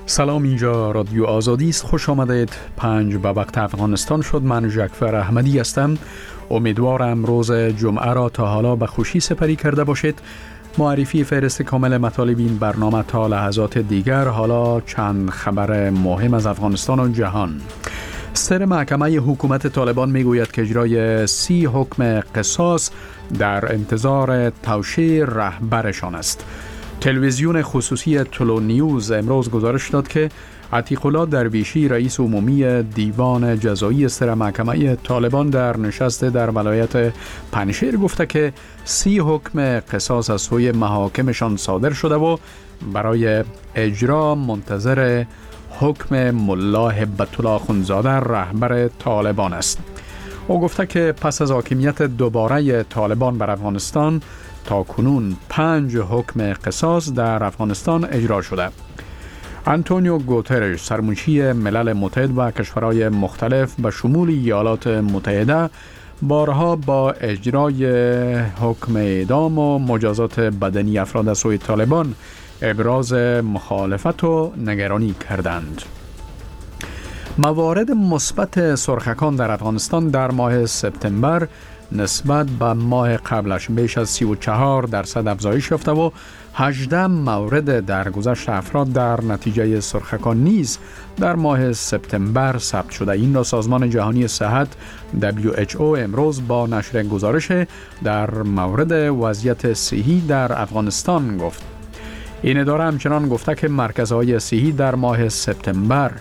سلام، اینجا رادیو آزادی است. خوش آمدید. 5 به وقت افغانستان شد. من جعفر احمدی هستم. امیدوارم روز جمعه را تا حالا به خوشی سپری کرده باشید. معرفی فهرست کامل مطالب این برنامه تا لحظات دیگر. حالا چند خبر مهم از افغانستان و جهان. صدر محکمه حکومت طالبان میگوید که اجرای 30 حکم قصاص در انتظار توشیح رهبرشان است. تلویزیون خصوصی تلو نیوز امروز گزارش داد که عتیق الله درویشی رئیس عمومی دیوان جزایی صدر محکمه طالبان در نشست در ولایت پنجشیر گفته که 30 حکم قصاص از سوی محاکمشان صادر شده و برای اجرا منتظر حکم ملا هبت الله اخندزاده رهبر طالبان است. او گفته که پس از حاکمیت دوباره طالبان بر افغانستان تا کنون 5 حکم قصاص در افغانستان اجرا شده. آنتونیو گوترش سرمنشی ملل متحد و کشورهای مختلف به شمول ایالات متحده بارها با اجرای حکم اعدام و مجازات بدنی افراد از سوی طالبان ابراز مخالفت و نگرانی کردند. موارد مثبت سرخکان در افغانستان در ماه سپتامبر نسبت به ماه قبلش بیش از 34% افزایش یافته و 18 مورد درگذشت افراد در نتیجه سرخکان نیز در ماه سپتامبر ثبت شده. این را سازمان جهانی صحت WHO امروز با نشر گزارش در مورد وضعیت صحی در افغانستان گفت. این اداره همچنان گفته که مرکزهای صحی در ماه سپتامبر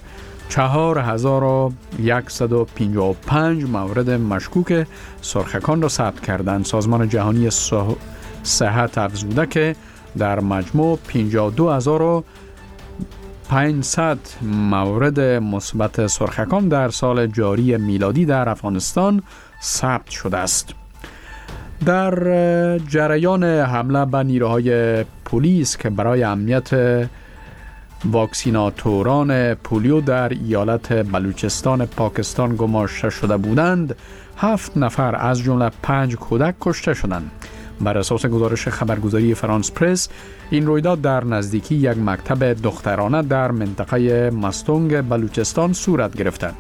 4155 مورد مشکوک سرخکان را ثبت کردند. سازمان جهانی صحت افزوده که در مجموع 52500 مورد مثبت سرخکان در سال جاری میلادی در افغانستان ثبت شده است. در جریان حمله به نیروهای پلیس که برای امنیت واکسیناتوران پولیو در ایالت بلوچستان پاکستان گماشته شده بودند، 7 نفر از جمله 5 کودک کشته شدند. بر اساس گزارش خبرگزاری فرانس پرس، این رویداد در نزدیکی یک مکتب دخترانه در منطقه مستونگ بلوچستان صورت گرفته.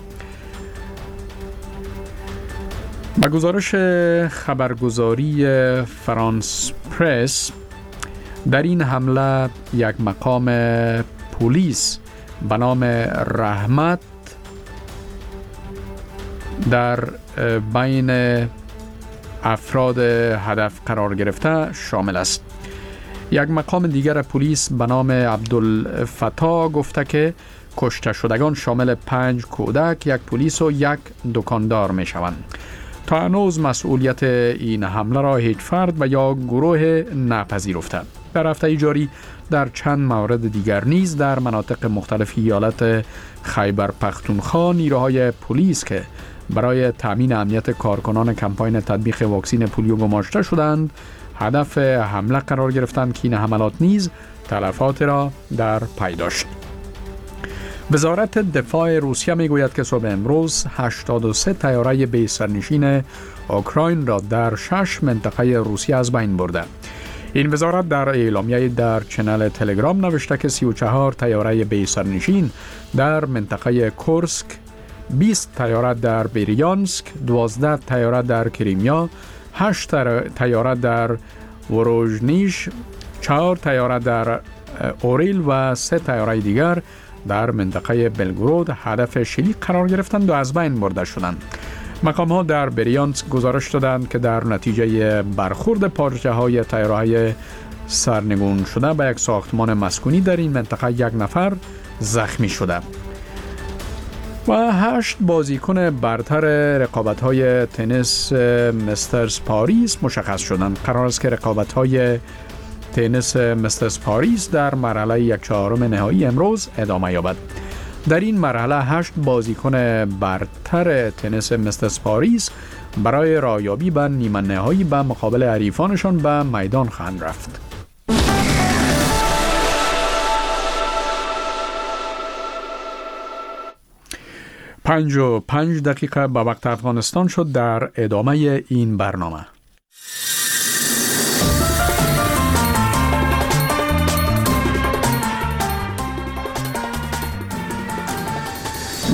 با گزارش خبرگزاری فرانس پرس، در این حمله یک مقام پلیس به نام رحمت در بین افراد هدف قرار گرفته شامل است. یک مقام دیگر پلیس به نام عبدالفتاح گفته که کشته شدگان شامل 5 کودک، 1 پلیس و 1 دکاندار می شوند. تا هنوز مسئولیت این حمله را هیچ فرد و یا گروه نپذیرفته. در هفته جاری در چند مورد دیگر نیز در مناطق مختلف ایالت خیبر پختونخوا نیروهای پلیس که برای تامین امنیت کارکنان کمپاین تطبیق واکسن پولیو گماشته شدند هدف حمله قرار گرفتند که این حملات نیز تلفات را در پی داشت. وزارت دفاع روسیه میگوید که صبح امروز 83 طیاره بی سرنشین اوکراین را در 6 منطقه روسیه از بین برده. این وزارت در اعلامیه در چنل تلگرام نوشته که 34 طیاره بی سرنشین در منطقه کورسک، 20 طیاره در بریانسک، 12 طیاره در کریمیا، 8 طیاره در وروژنیش، 4 طیاره در اوریل و 3 طیاره دیگر در منطقه بلگرود هدف شلیک قرار گرفتند و از بین برده شدند. مقام ها در بریانسک گزارش دادند که در نتیجه برخورد پارچه های طیاره‌های سرنگون شده به یک ساختمان مسکونی در این منطقه 1 نفر زخمی شده. و 8 بازیکن برتر رقابت‌های تنیس مسترز پاریس مشخص شدند. قرار است که رقابت‌های تنیس مسترز پاریس در مرحله 1/4 نهایی امروز ادامه یابد. در این مرحله 8 بازیکن برتر تنیس مسترز پاریس برای رایابی به نیمه نهایی به مقابل حریفانشان به میدان خواهند رفت. 5 دقیقه به وقت افغانستان شد. در ادامه این برنامه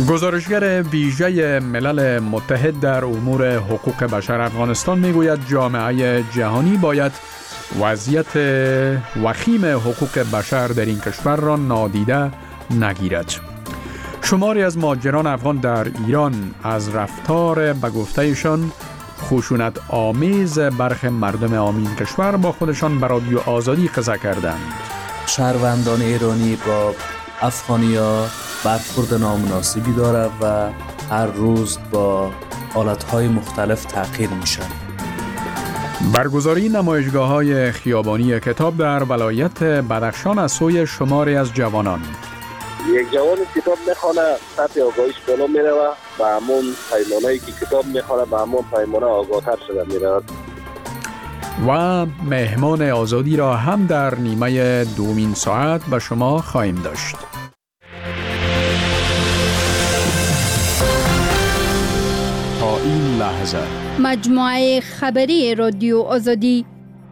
گزارشگر ویژه ملل متحد در امور حقوق بشر افغانستان میگوید جامعه جهانی باید وضعیت وخیم حقوق بشر در این کشور را نادیده نگیرد. شماری از مهاجران افغان در ایران از رفتار به گفتهشان خشونت آمیز برخی مردم این کشور با خودشان به رادیو آزادی قصه کردند. شهروندان ایرانی با افغانی‌ها برخورد نامناسبی داره و هر روز با حالتهای مختلف تغییر میشن. برگزاری نمایشگاه‌های خیابانی کتاب در ولایت بدخشان از سوی شماری از جوانان. یک جوان کتاب میخوانه، سطح آگاهیش بالا میره و به همون پیمانه‌ای که کتاب میخوانه به همون پیمانه آگاه‌تر شده میره. و مهمان آزادی را هم در نیمه دومین ساعت به شما خواهیم داشت. تا این لحظه مجموعه خبری رادیو آزادی.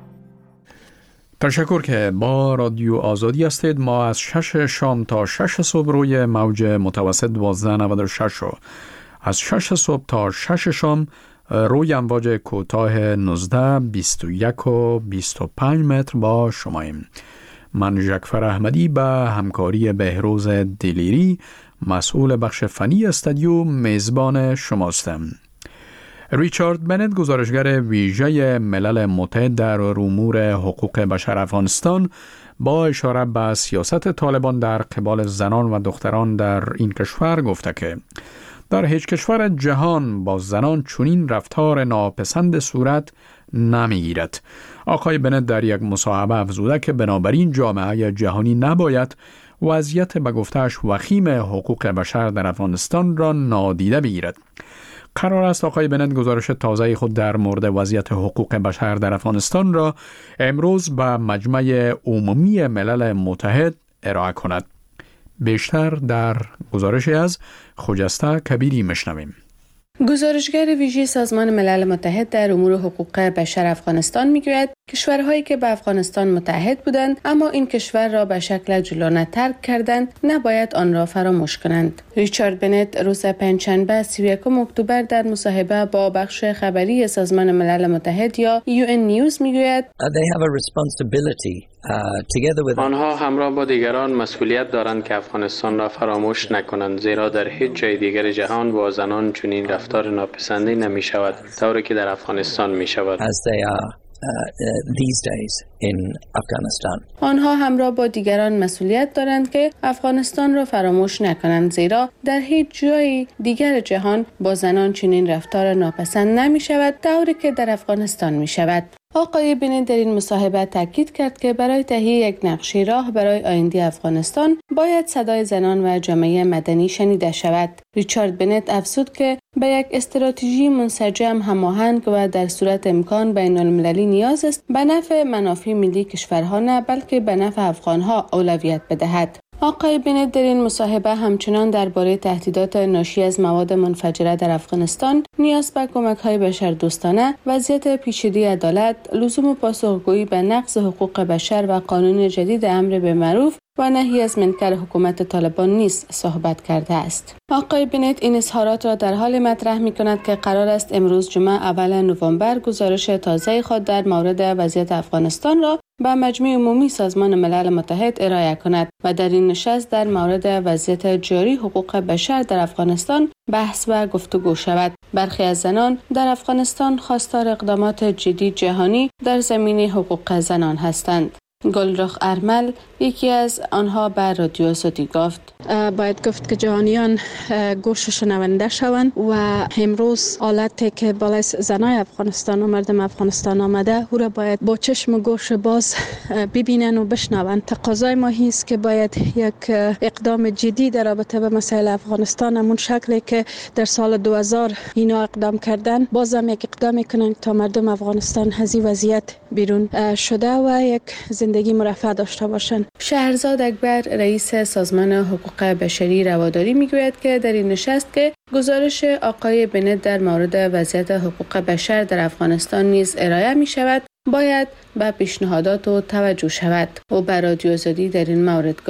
تشکر که با رادیو آزادی هستید. ما از 6 شام تا 6 صبح روی موج متوسط 1296 و از 6 صبح تا 6 شام روی امواج کوتاه 19 21 و 25 متر با شماییم. من جعفر احمدی به همکاری بهروز دلیری مسئول بخش فنی استودیو میزبان شماستم. ریچارد بنت گزارشگر ویژه ملل متحد در امور حقوق بشر افغانستان با اشاره به سیاست طالبان در قبال زنان و دختران در این کشور گفته که در هیچ کشور جهان با زنان چنین رفتار ناپسند صورت نمیگیرد. آقای بنت در یک مصاحبه افزوده که بنابراین جامعه جهانی نباید وضعیت به گفته‌اش وخیم حقوق بشر در افغانستان را نادیده بگیرد. قرار است آقای بنت گزارش تازه خود در مورد وضعیت حقوق بشر در افغانستان را امروز به مجمع عمومی ملل متحد ارائه کند. بیشتر در گزارش از خجسته کبیری میشنویم. گزارشگر ویژه سازمان ملل متحد در امور حقوق بشر افغانستان میگوید کشورهایی که به افغانستان متحد بودند اما این کشور را به شکل جلانه ترک کردند نباید آن را فراموش کنند. ریچارد بنت روز پنجشنبه 31 اکتبر در مصاحبه با بخش خبری سازمان ملل متحد یا UN نیوز میگوید آنها همراه با دیگران مسئولیت دارند که افغانستان را فراموش نکنند، زیرا در هیچ جای دیگر جهان با زنان چنین رفتار ناپسندی نمی شود طوری که در افغانستان می شود. آنها همراه با دیگران مسئولیت دارند که افغانستان را فراموش نکنند، زیرا در هیچ جای دیگر جهان با زنان چنین رفتار ناپسند نمی شود طوری که در افغانستان می شود. آقای بنت در این مصاحبه تاکید کرد که برای تهیه یک نقشه راه برای آینده افغانستان باید صدای زنان و جامعه مدنی شنیده شود. ریچارد بنت افزود که به یک استراتژی منسجم، هماهنگ و در صورت امکان بین المللی نیاز است به نفع منافع ملی کشورها نه بلکه به نفع افغانها اولویت بدهد. آقای بنت در این مصاحبه همچنان درباره تهدیدات ناشی از مواد منفجره در افغانستان، نیاز به کمک‌های بشردوستانه، وضعیت پیچیده عدالت، لزوم پاسخگویی به نقض حقوق بشر و قانون جدید امر بالمعروف و نهی از منکر حکومت طالبان نیز صحبت کرده است. آقای بنت این اظهارات را در حال مطرح می‌کند که قرار است امروز جمعه اول نوامبر گزارش تازه خود در مورد وضعیت افغانستان را به مجمع عمومی سازمان ملل متحد ارائه کند و در این نشست در مورد وضعیت جاری حقوق بشر در افغانستان بحث و گفتگو شود. برخی از زنان در افغانستان خواستار اقدامات جدی جهانی در زمینه حقوق زنان هستند. گلرخ ارمل یکی از آنها به رادیو آزادی گفت باید گفت که جهانیان گوش شنونده شوند و امروز حالتی که بالای زنای افغانستان و مردم افغانستان آمده او را باید با چشم و گوش باز ببینن و بشنوند. تقاضای ما است که باید یک اقدام جدی در رابطه با مسائل افغانستان همون شکلی که در سال 2000 اینا اقدام کردن بازم یک اقدام کنند تا مردم افغانستان از این وضعیت بیرون شده و یک زندگی مرفه داشته باشند. شهرزاد اکبر رئیس سازمان حقوق بشری رواداری میگوید که در این نشست که گزارش آقای بنت در مورد وضعیت حقوق بشر در افغانستان نیز ارائه می شود باید به پیشنهادات و توجه شود. او به رادیو آزادی در این مورد گفت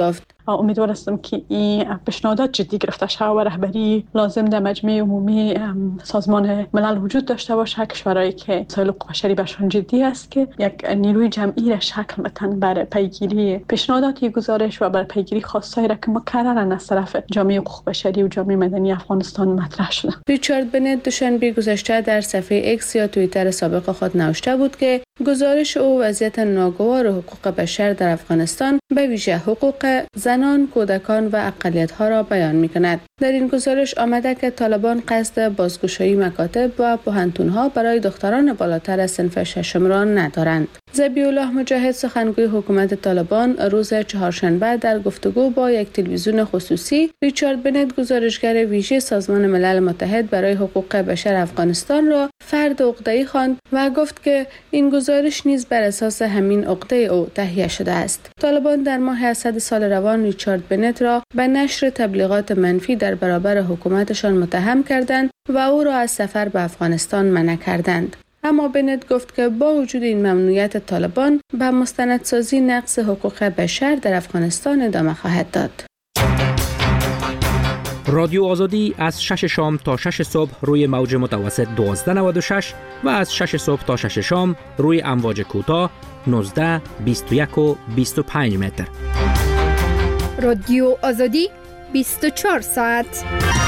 امیدوار هستم که این پیشنهادات جدی گرفته شود و رهبری لازم در مجمع عمومی سازمان ملل وجود داشته باشه. کشورهایی که مسائل حقوق بشری برشان جدی است که یک نیروی جمعی را شکل بدن برای پیگیری پیشنهادات گزارش و برای پیگیری خواستایی را که مکررا از طرف جامعه حقوق بشری و جامعه مدنی افغانستان مطرح شده. ریچارد بنت دوشنبه گذشته در صفحه ایکس یا توییتر سابق خود نوشته بود که گزارش او وضعیت ناگوار حقوق بشر در افغانستان به ویژه حقوق زنان، کودکان و اقلیت‌ها را بیان می‌کند. در این گزارش آمده که طالبان قصد بازگشایی مکاتب و پوهنتون‌ها برای دختران بالاتر از صنف ششم را ندارند. ذبیح الله مجاهد سخنگوی حکومت طالبان روز چهارشنبه در گفتگو با یک تلویزیون خصوصی ریچارد بنت گزارشگر ویژه سازمان ملل متحد برای حقوق بشر افغانستان را فرد عقده‌ای خواند و گفت که این گزارش نیز بر اساس همین عقده او تهیه شده است. طالبان در ماه اسد سال روان ریچارد بنت را به نشر تبلیغات منفی در برابر حکومتشان متهم کردند و او را از سفر به افغانستان منع کردند. اما بنت گفت که با وجود این ممنوعیت طالبان به مستندسازی نقض حقوق بشر در افغانستان ادامه خواهد داد. رادیو آزادی از 6 شام تا 6 صبح روی موج متوسط 1296 و از 6 صبح تا 6 شام روی امواج کوتاه 19، 21 و 25 متر. رادیو آزادی 24 ساعت.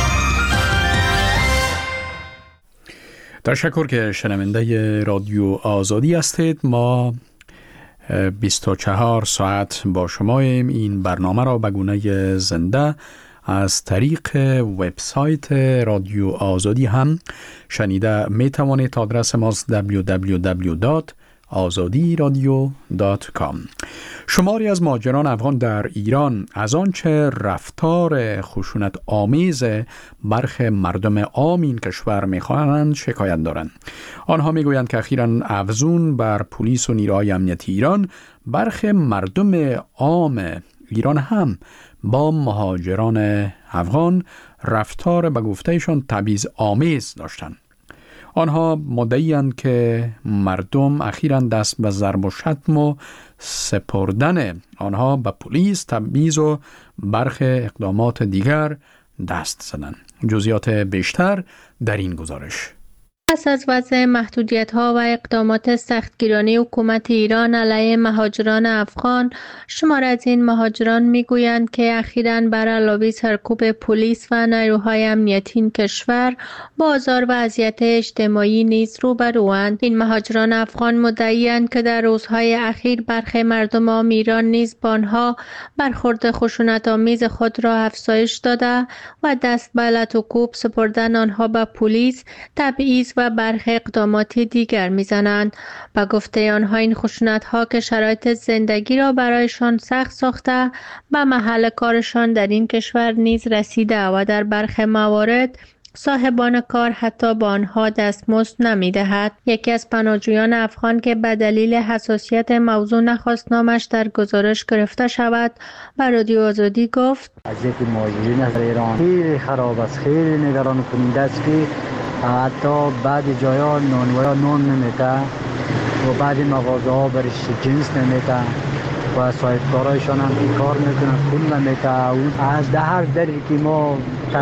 تشکر که شنونده رادیو آزادی هستید. ما 24 ساعت با شماییم. این برنامه را به گونه زنده از طریق وبسایت رادیو آزادی هم شنیده می توانید. آدرس ماست www.azadiradio.com. شماری از مهاجران افغان در ایران از آنچه رفتار خشونت آمیز برخی مردم عام این کشور می‌خواهند شکایت دارند. آنها میگویند که اخیراً افزون بر پلیس و نیروهای امنیتی ایران برخی مردم عام ایران هم با مهاجران افغان رفتار به گفتهشان تبعیض آمیز داشتند. آنها مدعی‌اند که مردم اخیراً دست به ضرب و شتم و سپردن آنها به پلیس، تبعیض و برخی اقدامات دیگر دست زدند. جزئیات بیشتر در این گزارش. پس از وضع محدودیت‌ها و اقدامات سختگیرانه حکومت ایران علیه مهاجران افغان، شمار از این مهاجران می‌گویند که اخیراً بر علاوه سرکوب پلیس و نیروهای امنیتی این کشور با آزار و اذیت اجتماعی نیز روبروند. این مهاجران افغان مدعی‌اند که در روزهای اخیر برخی مردم عام ایران نیز با آنها برخورد خشونت‌آمیز خود را افزایش داده و دست به لط و کوب سپردن آنها به پلیس، تبعیض و برخی اقدامات دیگر میزنند. با گفته آنها این خشونت‌ها که شرایط زندگی را برایشان سخت ساخته به محل کارشان در این کشور نیز رسیده و در برخی موارد صاحبان کار حتی با آنها دستمزد نمی‌دهد. یکی از پناهجویان افغان که به دلیل حساسیت موضوع نخواست نامش در گزارش گرفته شود و رادیو آزادی گفت: وضعیت مهاجرین در ایران خیلی خراب است، خیلی نگران کننده است که حتی بعد جایا نان نمیده و بعد مغازه ها برش جنس نمیده و صاحبکارایشان هم که کار میکنن پول نمیده. از هر دری که ما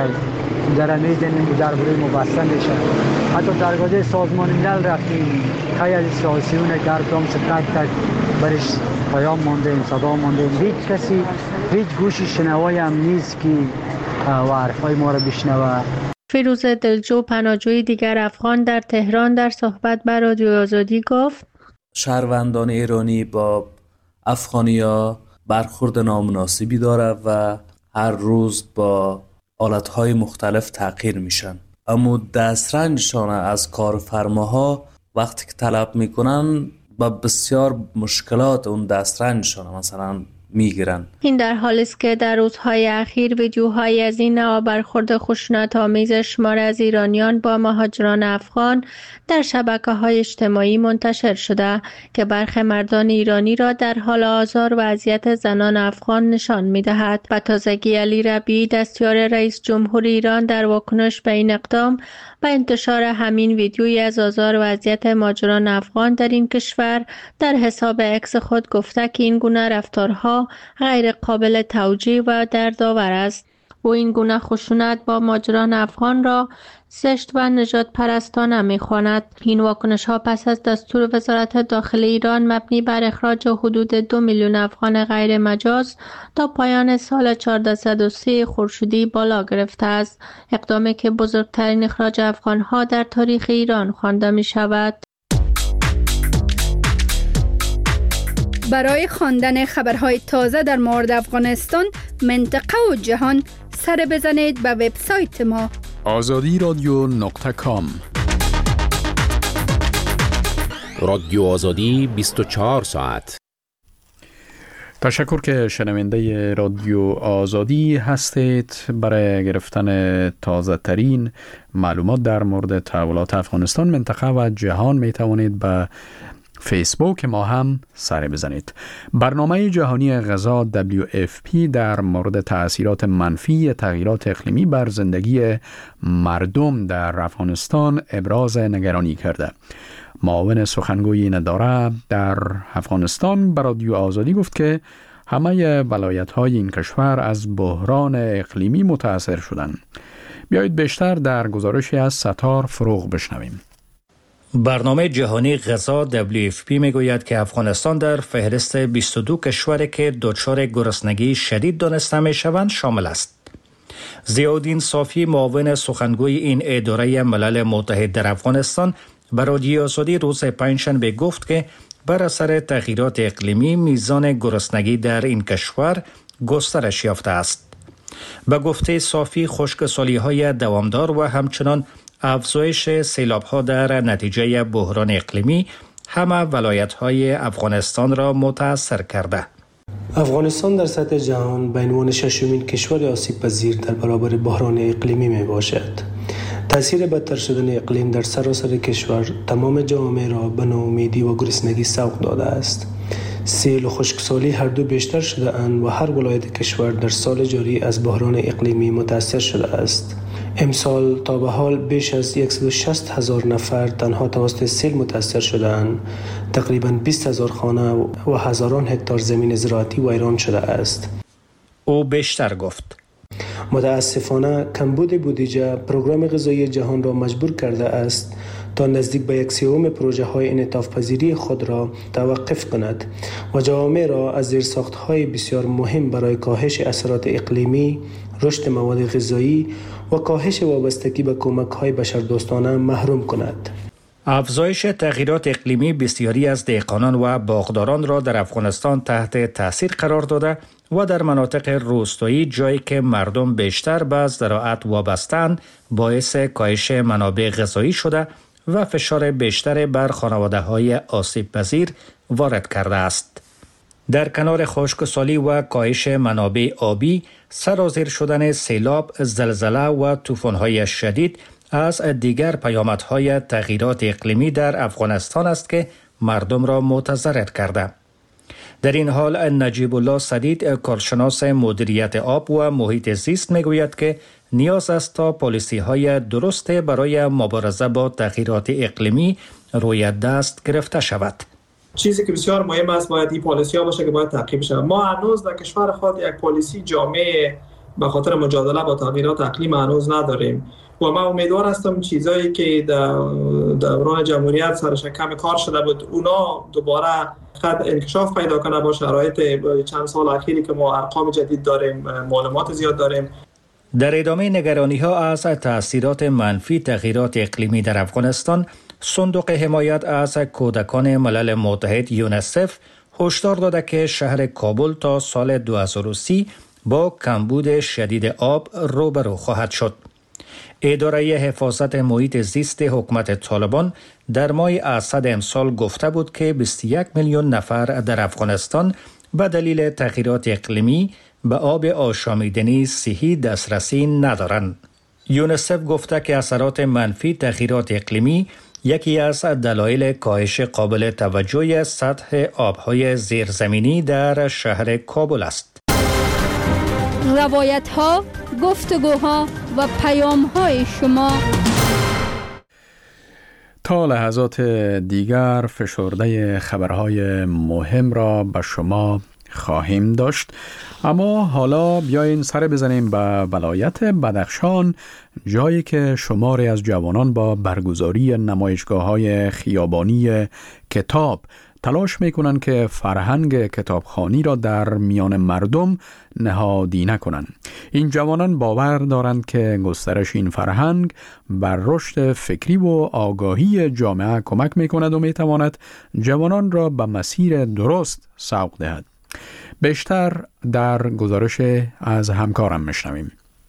در میزنیم در بروی مبسته میشه. حتی درگاه سازمان ملل رفتیم، خیلی از سیاسیون گردم تک تک برش پیام مانده، صدا مانده. هیچ کسی هیچ گوشی شنوایی هم نیست که حرفای ما رو بشنوه. فیروز دلجو پناهجوی دیگر افغان در تهران در صحبت با رادیو آزادی گفت: شهروندان ایرانی با افغانی‌ها برخورد نامناسبی داره و هر روز با حالتهای مختلف تغییر میشن. اما دسترنجشان از کارفرماها وقتی که طلب میکنن با بسیار مشکلات اون دسترنجشان مثلا میگیرن. این در حالی است که در روزهای اخیر ویدیوهایی از این نوع برخورد خشونت‌آمیز شمار از ایرانیان با مهاجران افغان در شبکه‌های اجتماعی منتشر شده که برخی مردان ایرانی را در حال آزار و اذیت زنان افغان نشان می‌دهد. و تازگی علی ربیعی دستیار رئیس جمهور ایران در واکنش به این اقدام با انتشار همین ویدیویی از آزار و اذیت مهاجران افغان در این کشور در حساب اکس خود گفته که این گونه رفتارها ها غیر قابل توجیه و دردآور است. او این گونه خشونت با مهاجران افغان را زشت و نجات پرستانه می خواند. این واکنش ها پس از دستور وزارت داخلی ایران مبنی بر اخراج حدود 2 میلیون افغان غیر مجاز تا پایان سال 1430 خورشیدی بالا گرفته است. اقدامی که بزرگترین اخراج افغان ها در تاریخ ایران خوانده می شود. برای خواندن خبرهای تازه در مورد افغانستان، منطقه و جهان سر بزنید به وبسایت ما azadi.com. رادیو آزادی 24 ساعت. تشکر که شنونده رادیو آزادی هستید. برای گرفتن تازه ترین معلومات در مورد تحولات افغانستان، منطقه و جهان می توانید به فیسبوک ما هم سر بزنید. برنامه جهانی غذا WFP در مورد تأثیرات منفی تغییرات اقلیمی بر زندگی مردم در افغانستان ابراز نگرانی کرده. معاون سخنگوی این اداره در افغانستان به رادیو آزادی گفت که همه ولایت‌های این کشور از بحران اقلیمی متاثر شدند. بیایید بیشتر در گزارشی از ستار فروغ بشنویم. برنامه جهانی غذا WFP میگوید که افغانستان در فهرست 22 کشوری که دچار گرسنگی شدید دانسته میشوند شامل است. ضیاءالدین صافی، معاون سخنگوی این اداره ملل متحد در افغانستان، به رادیو آزادی روز پنجشنبه گفت که بر اثر تغییرات اقلیمی میزان گرسنگی در این کشور گسترش یافته است. به گفته صافی، خشکسالی‌های دوامدار و همچنان افزایش سیلاب‌ها در نتیجه بحران اقلیمی همه ولایت‌های افغانستان را متاثر کرده. افغانستان در سطح جهان به عنوان ششمین کشور آسیب پذیر در برابر بحران اقلیمی می باشد. تاثیر بدتر شدن اقلیم در سراسر کشور تمام جوامع را به ناامیدی و گرسنگی سوق داده است. سیل و خشکسالی هر دو بیشتر شده اند و هر ولایت کشور در سال جاری از بحران اقلیمی متاثر شده است. امسال تا به حال بیش از 160,000 نفر تنها توسط سیل متاثر شدند. تقریباً 20,000 خانه و هزاران هکتار زمین زراعتی ویران شده است. او بیشتر گفت: متاسفانه کمبود بودجه پروگرام غذایی جهان را مجبور کرده است تا نزدیک به 1/3 پروژه های انعطاف پذیری خود را توقف کند و جوامع را از زیرساخت‌های بسیار مهم برای کاهش اثرات اقلیمی، رشد مواد غذایی و کاهش وابستگی به کمک‌های بشردوستانه محروم کند. افزایش تغییرات اقلیمی بسیاری از دهقانان و باغداران را در افغانستان تحت تاثیر قرار داده و در مناطق روستایی، جایی که مردم بیشتر به زراعت وابسته‌اند، باعث کاهش منابع غذایی شده و فشار بیشتر بر خانواده‌های آسیب پذیر وارد کرده است. در کنار خشکسالی و کاهش منابع آبی، سرازیر شدن سیلاب، زلزله و طوفان‌های شدید از دیگر پیامدهای تغییرات اقلیمی در افغانستان است که مردم را متضرر کرده. در این حال نجیب الله سدید، کارشناس مدیریت آب و محیط زیست، میگوید که نیاز است تا پالیسی‌های درست برای مبارزه با تغییرات اقلیمی روی دست گرفته شود. چیزی که بسیار مهم است باید این پالیسی ها باشه که باید تعقیب شود. ما هنوز در کشور خود یک پالیسی جامع به خاطر مجادله با تغییرات اقلیم هنوز نداریم و من امیدوار هستم چیزایی که در دوران جمهوریت سرش کم کار شده بود اونا دوباره خط انکشاف پیدا کنه با شرایط چند سال اخیری که ما ارقام جدید داریم، معلومات زیاد داریم. در ادامه نگرانی‌ها از تأثیرات منفی تغییرات اقلیمی در افغانستان، صندوق حمایت از کودکان ملل متحد یونسف هشدار داده که شهر کابل تا سال 2030 با کمبود شدید آب روبرو خواهد شد. اداره حفاظت محیط زیست حکومت طالبان در ماه اسد امسال گفته بود که 21 میلیون نفر در افغانستان به دلیل تغییرات اقلیمی به آب آشامیدنی صحی دسترسی ندارند. یونسف گفته که اثرات منفی تغییرات اقلیمی یکی از دلایل کاهش قابل توجه سطح آبهای زیرزمینی در شهر کابل است. روایت‌ها، گفتگوها و پیام‌های شما. تا لحظات دیگر فشرده خبرهای مهم را به شما خواهیم داشت. اما حالا بیاین سر بزنیم به ولایت بدخشان، جایی که شماری از جوانان با برگزاری نمایشگاه‌های خیابانی کتاب تلاش میکنن که فرهنگ کتابخوانی را در میان مردم نهادی نکنند. این جوانان باور دارند که گسترش این فرهنگ بر رشد فکری و آگاهی جامعه کمک میکند و میتواند جوانان را به مسیر درست سوق دهد. بیشتر در گزارش از همکارم میشنویم.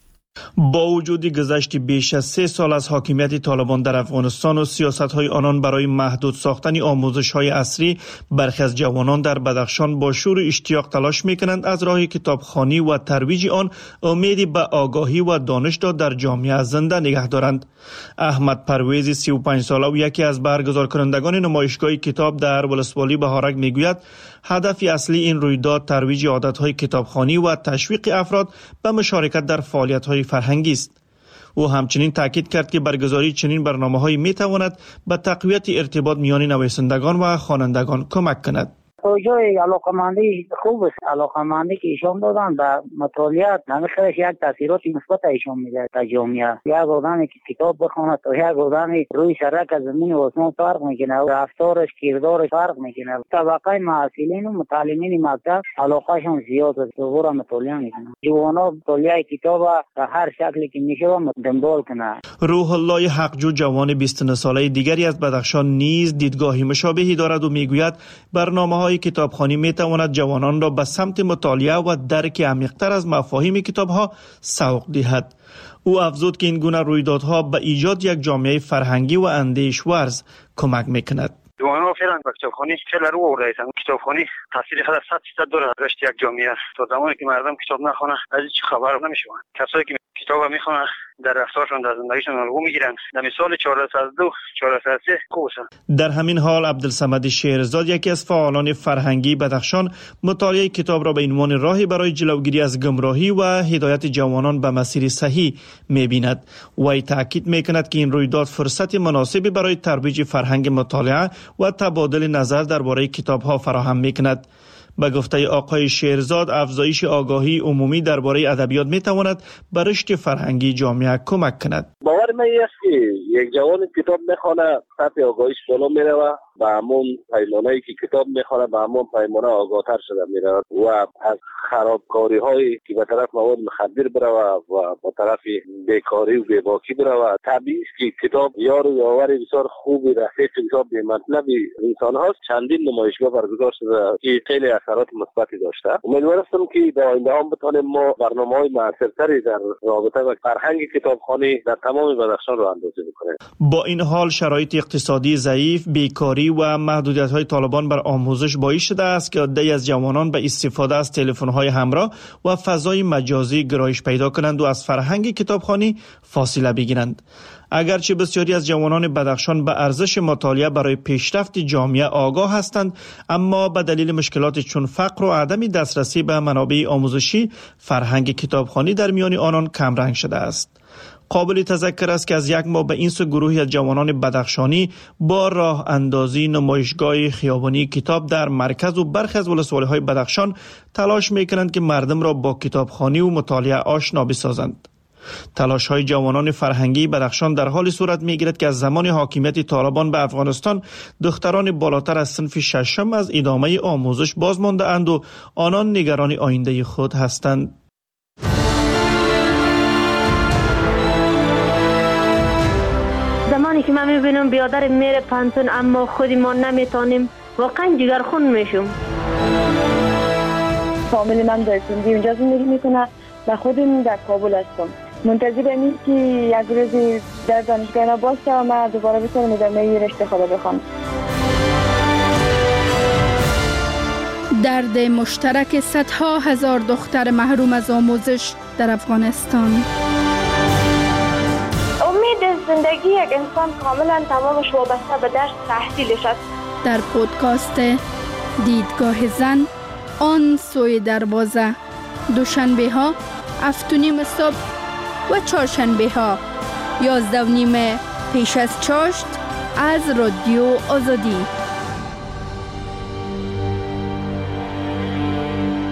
با وجود گذشت بیش از 3 سال از حاکمیت طالبان در افغانستان و سیاست‌های آنان برای محدود ساختن آموزش‌های عصری، برخی از جوانان در بدخشان با شور و اشتیاق تلاش می‌کنند از راه کتابخوانی و ترویج آن امیدی به آگاهی و دانش را در جامعه زنده نگه دارند. احمد پرویزی 35 ساله و یکی از برگزار کنندگان نمایشگاه کتاب در ولسوالی بهارک میگوید هدف اصلی این رویداد ترویج عادت‌های کتابخوانی و تشویق افراد به مشارکت در فعالیت‌های فرهنگی است. او همچنین تاکید کرد که برگزاری چنین برنامه‌هایی می‌تواند به تقویت ارتباط میان نویسندگان و خوانندگان کمک کند. توجه علاقمندی خوب است. علاقمندی که ایشان دادن به مطالعات نمیخواهش یک تاثیرات مثبت ایشان میده در جامعه. یک آدمی که کتاب بخواند تا یک آدمی روی سرک از زمین و آسمان فرق میکنه، رفتارش کردارش فرق میکنه. طبقه معلمین و متعلمین مکتب علاقهشون زیاد است، دوباره مطالعه میکنن. جوانا مطالعه کتاب به هر شکلی که میشه دنبال کنه. روح الله حقجو جوان 29 ساله دیگری از بدخشان نیز دیدگاهی مشابهی دارد و میگوید برنامه‌های کتابخوانی میتواند جوانان را به سمت مطالعه و درک عمیق‌تر از مفاهیم کتاب‌ها سوق دهد. او افزود که این گونه رویدادها به ایجاد یک جامعه فرهنگی و اندیش‌ورز کمک میکند. جوانان فعلا با کتابخوانی خیلی رو آوردن. کتابخوانی تاثیر خیلی 100% داره در رشد یک جامعه. تا زمانی که مردم کتاب نخونه از هیچ خبر نمیشون. کسایی که کتاب میخونن در رفتارشون در زندگیشون الگو میگیرن. در مثال 402 403 خوبه. در همین حال عبدالصمد شیرزاد یکی از فعالان فرهنگی بدخشان مطالعه کتاب را به عنوان راهی برای جلوگیری از گمراهی و هدایت جوانان به مسیر صحیح می‌بیند. وی تاکید می‌کند که این رویداد فرصت مناسبی برای ترویج فرهنگ مطالعه و تبادل نظر درباره کتاب‌ها فراهم می‌کند. به گفته آقای شیرزاد افزایش آگاهی عمومی درباره ادبیات می‌تواند به رشد فرهنگی جامعه کمک کند. باور من است که یک جوان کتاب می‌خواند سطح آگاهیش بالا می‌رود و همون پیمانه‌ای که کتاب می‌خواند به همون پیمانه آگاه‌تر شده می‌رود و از خرابکاری‌هایی که به طرف مواد مخدر برود و به طرف بیکاری و بی‌باکی برود. طبیعی است که کتاب یار و یاور بسیار خوبی رفیق کتاب به مطلب انسان هاست. چندین نمایشگاه برگزار شده که خیلی اثرات مثبتی داشته. امیدوار هستم که در آینده هم بتوانیم ما برنامه‌های موثرتری در رابطه با فرهنگ کتابخوانی در تمام بدخشان را اندازه بکنیم. با این حال شرایط اقتصادی ضعیف، بیکاری و محدودیت‌های طالبان بر آموزش باعث شده است که عده‌ای از جوانان به استفاده از تلفن‌های همراه و فضای مجازی گرایش پیدا کنند و از فرهنگ کتابخوانی فاصله بگیرند. اگرچه بسیاری از جوانان بدخشان به ارزش مطالعه برای پیشرفت جامعه آگاه هستند، اما به دلیل مشکلات چون فقر و عدم دسترسی به منابع آموزشی، فرهنگ کتابخوانی در میان آنان کمرنگ شده است. قابل تذکر است که از یک ماه به این سو گروهی از جوانان بدخشانی با راه اندازی نمایشگاه خیابانی کتاب در مرکز و برخی از ولسوالی‌های بدخشان تلاش می‌کنند که مردم را با کتابخوانی و مطالعه آشنا بسازند. تلاش‌های جوانان فرهنگی بدخشان در حال صورت می‌گیرد که از زمان حاکمیت طالبان به افغانستان دختران بالاتر از صنف ششم از ادامه آموزش باز مانده اند و آنان نگران آینده خود هستند. زمانی که من می‌بینم بیادر میره پانتون اما خودی ما نمیتونیم، واقعا جگرخون میشم. فامیل من در سندی اونجا زندگی میکنه و خودم در کابل هستم. منتظر اینم که یک روزی در دانشگاه باشه و من دوباره بتونم ادامه رشته خود بخوام. درد مشترک صدها هزار دختر محروم از آموزش در افغانستان. امید زندگی یک انسان کاملا تمامش وابسته به درس تحصیلش است. در پودکاست دیدگاه زن آن سوی دروازه، دوشنبه ها 7:30 صبح و چهارشنبه ها 11:30 پیش از چاشت از رادیو آزادی.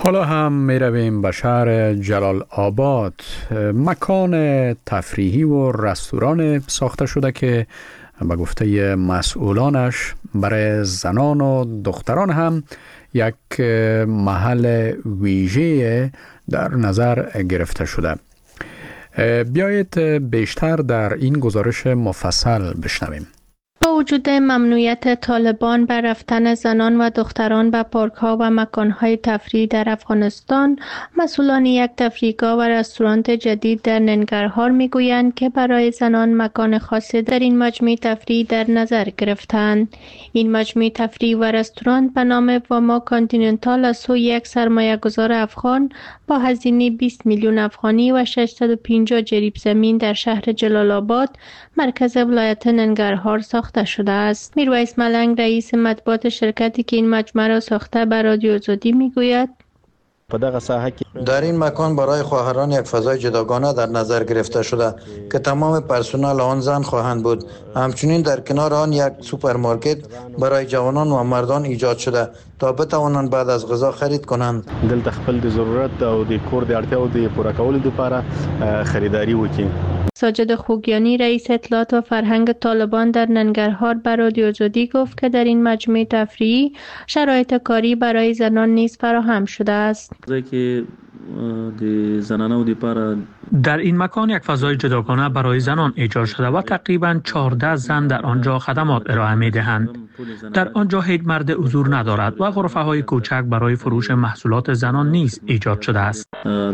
حالا هم می رویم به شهر جلال آباد. مکان تفریحی و رستوران ساخته شده که به گفته مسئولانش برای زنان و دختران هم یک محل ویژه در نظر گرفته شده. بیایید بیشتر در این گزارش مفصل بشنویم. با وجود ممنوعیت طالبان بر رفتن زنان و دختران به پارک‌ها و مکان‌های تفریحی در افغانستان، مسئولان یک تفریحگاه و رستوران جدید در ننگرهار می‌گویند که برای زنان مکان خاصی در این مجمع تفریحی در نظر گرفتند. این مجمع تفریحی و رستوران به نام واما کانتیننتال از سوی یک سرمایه‌گذار افغان با هزینه 20 میلیون افغانی و 650 جریب زمین در شهر جلال آباد، مرکز ولایت ننگرهار ساخته شده است. میرویس ملنگ، رئیس مطبوعات شرکتی که این مجمع را ساخته، به رادیو آزادی میگوید در این مکان برای خواهران یک فضای جداگانه در نظر گرفته شده که تمام پرسنل آن زن خواهند بود. همچنین در کنار آن یک سوپرمارکت برای جوانان و مردان ایجاد شده تا بتوانند بعد از غذا خرید کنند. دلته خپل د ضرورت او د کور د اړتیاو د پوره کولو لپاره خریداری وکړي. ساجد خوگیانی، رئیس اطلاعات و فرهنگ طالبان در ننگرهار، به رادیو آزادی گفت که در این مجمع تفریحی شرایط کاری برای زنان نیز فراهم شده است. در این مکان یک فضای جداگانه برای زنان ایجاد شده و تقریباً 14 زن در آنجا خدمات ارائه می دهند. در آنجا هیچ مرد حضور ندارد و غرفه های کوچک برای فروش محصولات زنان نیز ایجاد شده است.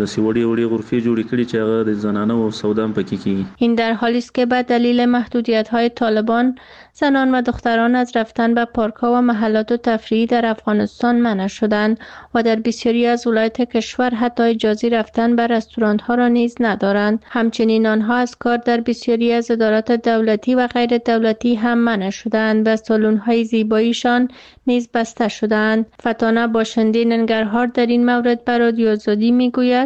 این در حالی است که به دلیل محدودیت های طالبان زنان و دختران از رفتن به پارک‌ها و محلات تفریحی در افغانستان منع شدند و در بسیاری از ولایات کشور حتی اجازه رفتن به رستوران‌ها را نیز ندارند. همچنین آنها از کار در بسیاری از ادارات دولتی و غیر دولتی هم منع شدند و سالن‌های زیباییشان نیز بسته شدند. فتانه باشنده ننگرهار در این مورد به رادیو آزادی میگوید: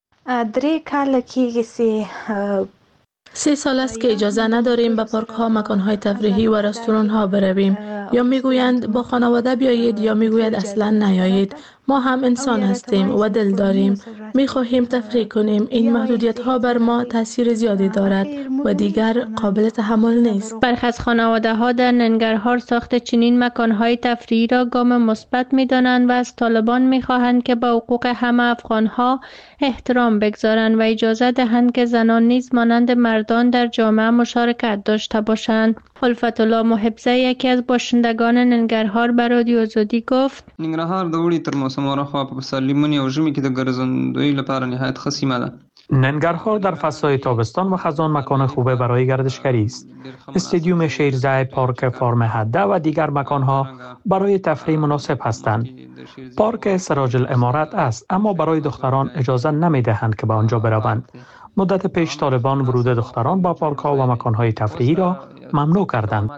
3 سال است که اجازه نداریم به پارک ها، مکان های تفریحی و رستوران ها برویم. یا میگویند با خانواده بیایید یا میگوید اصلا نیایید. ما هم انسان هستیم و دل داریم. میخواهیم تفریح کنیم. این محدودیت ها بر ما تاثیر زیادی دارد و دیگر قابل تحمل نیست. برخی از خانواده ها در ننگرهار ساخت چنین مکان های تفریحی را گام مثبت میدانند و از طالبان میخواهند که به حقوق همه افغان ها احترام بگذارند و اجازه دهند که زنان نیز مانند مردان در جامعه مشارکت داشته باشند. الفت الله محبزه، یکی از باشندگان ننگرهار، به رادیو آزادی گفت: ننګرهار د وړي تر موسم راخوا په پسرلي مني او ژمي کې د ګرځندوی لپاره نهایت ښه سیمه ده. ننگرهار در فصل تابستان و خزان مکان خوبه برای گردشگری است. استادیوم شیرزه، پارک فارم هده و دیگر مکانها برای تفریح مناسب هستند. پارک سراج الامارت است، اما برای دختران اجازه نمی‌دهند که به آنجا بروند. مدت پیش طالبان ورود دختران با پارک‌ها و مکان‌های تفریحی را ممنوع کردند.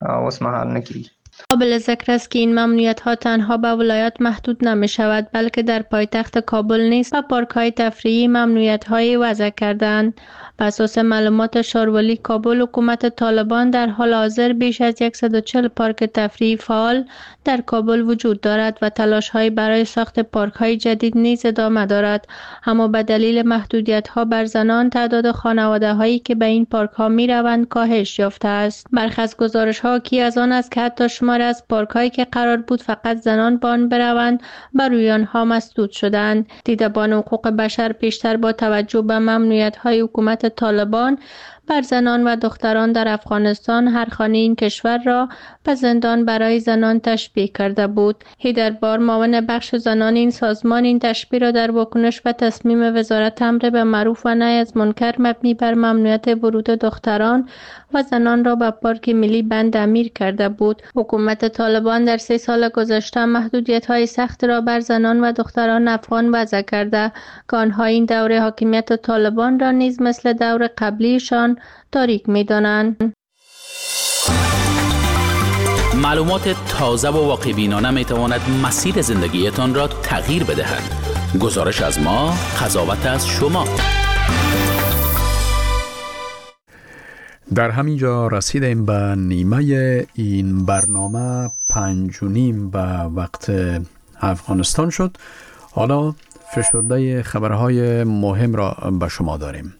قابل ذکر است که این ممنوعیت‌ها تنها به ولایات محدود نمی شود، بلکه در پایتخت کابل نیز و پارک‌های تفریحی ممنوعیت‌های وضع کردند. بر اساس معلومات شاروالی کابل، حکومت طالبان در حال حاضر بیش از 140 پارک تفریحی فعال در کابل وجود دارد و تلاش‌های برای ساخت پارک‌های جدید نیز ادامه دارد. اما به دلیل محدودیت‌ها بر زنان، تعداد خانواده‌هایی که به این پارک‌ها می‌روند کاهش یافته است. برخی از گزارش‌ها حاکی از آن است که حتی شمار از پارک‌هایی که قرار بود فقط زنان به آن بروند، بر روی آنها مسدود شدند. دیدبان حقوق بشر پیشتر با توجه به ممنوعیت‌های حکومت طالبان بر زنان و دختران در افغانستان هر خانه این کشور را به زندان برای زنان تشبیه کرده بود. هیدربار، معاون بخش زنان این سازمان، این تشبیه را در واکنش به تصمیم وزارت امر به معروف و نهی از منکر مبنی بر ممنوعیت ورود دختران و زنان را به پارک ملی بند امیر کرده بود. حکومت طالبان در 3 سال گذشته محدودیت‌های سخت را بر زنان و دختران افغان وضع کرده که آنها این دوره حاکمیت طالبان را نیز مثل دور قبلیشان تاریک می‌دانند. معلومات تازه و واقع‌بینانه می‌تواند مسیر زندگیتان را تغییر بدهد. گزارش از ما، قضاوت از شما. در همینجا رسیدیم به نیمه این برنامه. 5:30 به وقت افغانستان شد. حالا فشرده خبرهای مهم را به شما داریم.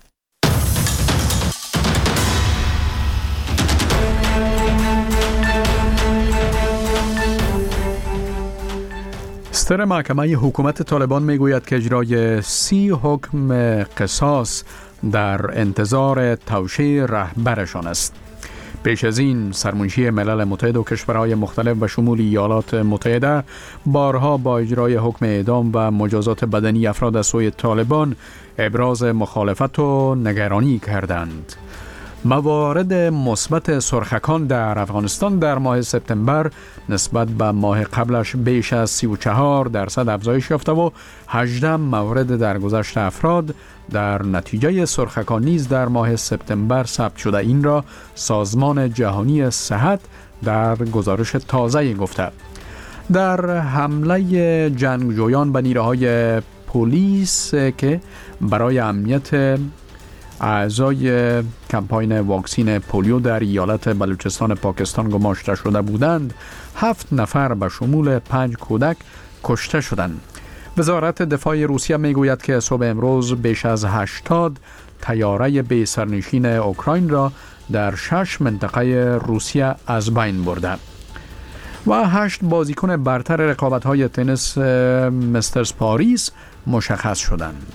ستر محکمه حکومت طالبان میگوید که اجرای 30 حکم قصاص در انتظار توشیح رهبرشان است. پیش از این سرمنشی ملل متحد و کشورهای مختلف به شمول ایالات متحده بارها با اجرای حکم اعدام و مجازات بدنی افراد از سوی طالبان ابراز مخالفت و نگرانی کردند. موارد مثبت سرخکان در افغانستان در ماه سپتامبر نسبت به ماه قبلش بیش از 34% افزایش یافته و 18 مورد درگذشت افراد در نتیجه سرخکان نیز در ماه سپتامبر ثبت شده. این را سازمان جهانی صحت در گزارش تازه گفته. در حمله جنگجویان به نیروهای پلیس که برای امنیت اعضای کمپاین واکسین پولیو در ایالت بلوچستان پاکستان گماشته شده بودند، 7 نفر به شمول 5 کودک کشته شدند. وزارت دفاع روسیه میگوید که صبح امروز بیش از 80 طیاره بی سرنشین اوکراین را در 6 منطقه روسیه از بین برده و 8 بازیکن برتر رقابت‌های تنیس مسترز پاریس مشخص شدند.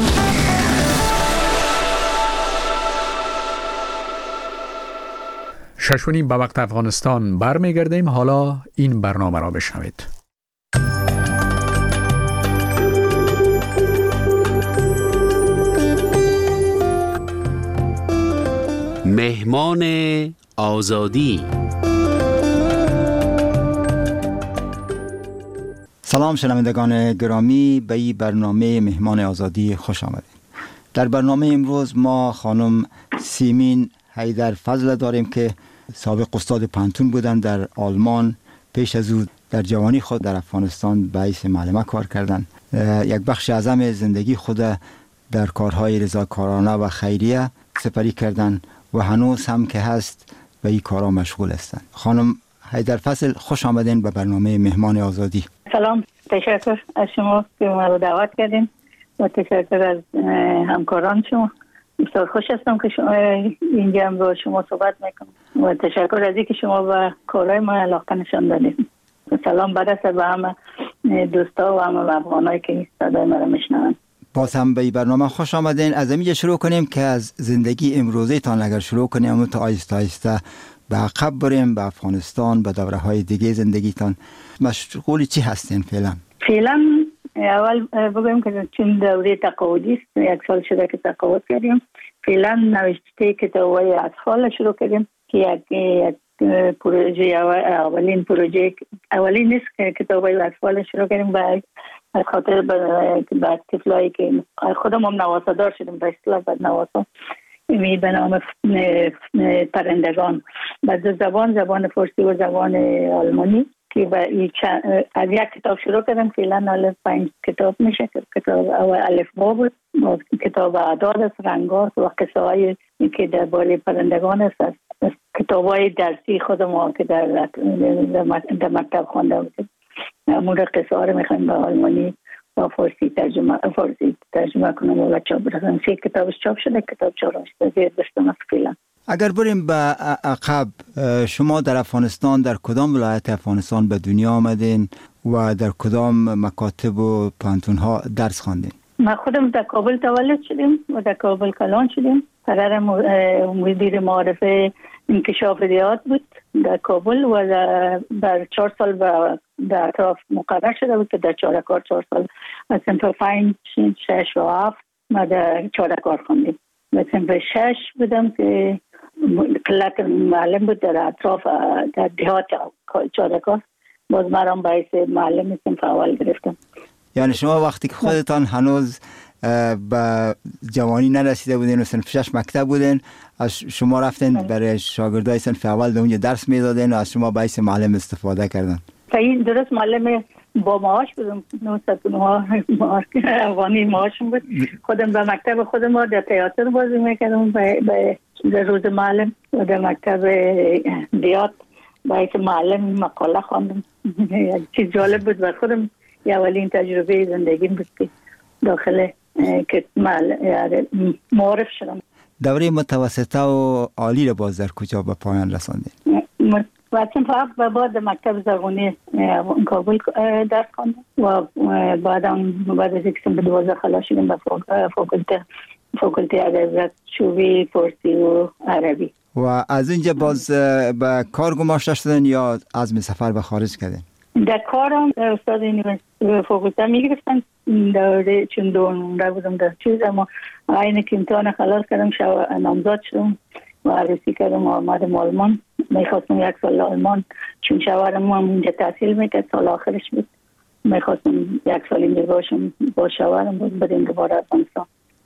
ششونیم به وقت افغانستان برمیگردیم. حالا این برنامه را بشنوید. مهمان آزادی. سلام شنوندگان گرامی، به این برنامه مهمان آزادی خوش آمدید. در برنامه امروز ما خانم سیمین حیدرفضل داریم که سابق استاد پانتون بودن در آلمان. پیش از او در جوانی خود در افغانستان به حیث معلمه کار کردند. یک بخش اعظم زندگی خود در کارهای رضاکارانه و خیریه سپری کردند و هنوز هم که هست به این کارها مشغول هستند. خانم حیدرفضل خوش آمدین به برنامه مهمان آزادی. سلام، تشکر از شما که ما رو دعوت کردین و تشکر از همکاران شما. بسیار خوش هستم که شما اینجا هم با شما صحبت میکنم و تشکر از اینکه شما به کارهای ما علاقه نشان دادید. سلام برسه به همه دوستا و همه افغانایی که صدای ما رو میشنون. باز هم به این برنامه خوش آمدین. از اینجا شروع کنیم که از زندگی امروزی تان اگر شروع کنیم تا آیسته آیسته به عقب بریم، به افغانستان، به دوره های دیگه زندگیتان مشغول چی هستین فعلا؟ فعلا اول بگویم که چون دوره تقاعدی است، 1 سال شده که تقاعد کردیم. فعلا نوشته کتاب‌های اطفال شروع کردیم که یک پروژه اولین نیست که کتاب‌های اطفال شروع کردیم به خاطر بعد طفلایی که خودم هم نواسادار شدیم به اصطلاح بعد نواسا به نام پرندگان به دو زبان فارسی و زبان آلمانی که از یک کتاب شروع کردم. فعلا 5 کتاب میشه. کتاب اول الفبا بود، کتاب اعداد است، رنگات و قصه هایی که درباره پرندگان است. کتاب های درسی خود ما که در مکتب خوانده بودیم، امور قصه ها رو میخوایم به آلمانی و فارسی ترجمه کنم و چاپ برسن. 3 کتابش چاپ شده، کتاب 4 زیر دستم است فعلا. اگر بریم به عقب، شما در افغانستان در کدام ولایت افغانستان به دنیا آمدین و در کدام مکاتب و پانتون ها درس خواندین؟ ما خودم در کابل تولد شدیم و در کابل کلان شدیم. قرار مدیر معارفه انکشاف ریاض بود در کابل و در 4 سال در اطراف مقرر شده بود که در چارکار 4 سال از صنف 5 6 و 7 ما در چارکار خوندیم. و صنف 6 بودم که کلک معلم بود در اطراف در دیهات چارکار، باز مرام باعث معلم صنف اول گرفتم. یعنی شما وقتی که خودتان هنوز به جوانی نرسیده بودین و صنف 6 مکتب بودین، از شما رفتین برای شاگردای صنف اول در اونجا درس میدادین و از شما باعث معلم استفاده کردن؟ این درست معلم با معاش بودم، 909 افغانی معاشم بود. خودم به مکتب خودم و در تئاتر بازی میکردم به روز معلم و در مکتب دیات باعث معلم مقاله خواندم. چیز جالب بود بر خودم اولین تجربه زندگیم بود که داخل کتمال معرف شدم. دوره متوسطه و عالی را باز در کجا به پایان رساندید؟ وقتی فقط بعد مکتب زبانی کابل درس خواندم و بعد از اینکه به 12 خلاص شدم به فاکولته ادبیات شعبه فارسی و عربی. و از اینجا باز به کار گماشته شدن یا عزم سفر به خارج کردین؟ در کارم استاد یونیورسیته فاکولته میگرفتن دوره چون دوره بودم در چیز، اما اینه که امتحان خلاص کردم نامزد شدم و عروسی کردم و آمدم آلمان. میخواستم 1 سال آلمان، چون شوهرم هم اینجا تحصیل میکرد، سال آخرش بود. میخواستم 1 سال اینجا باشم با شوهرم بود، بریم دوباره افغانستان.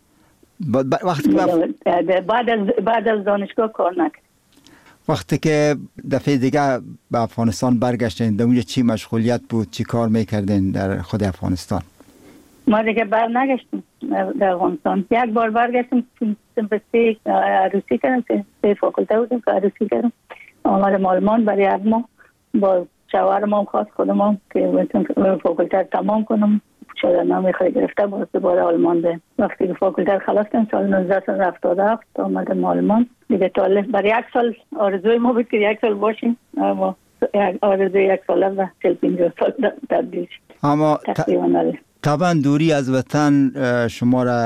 بعد از دانشگاه کار نکرد. وقتی که دفعه دیگه به افغانستان برگشتین، در اونجا چی مشغولیت بود؟ چی کار میکردین در خود افغانستان؟ ما دیگه بر نگشتم در افغانستان. 1 بار برگشتم به 3 عروسی کردم، 3 فاکولته بودم که عروسی کردم. آمدم آلمان برای 1 ماه با شوهرم هم خواست خودم که فاکولته تمام کنم. شغلنامه خود گرفته باز دوباره آلمان به وقتی که فاکولته خلاص کردم سال 1977 آمدم آلمان دیگه. طالب برای 1 سال آرزوی ما بود که 1 سال باشیم، اما آرزوی 1 ساله و 40-50 سال تبدیل شد. اما طبعا دوری از وطن شما را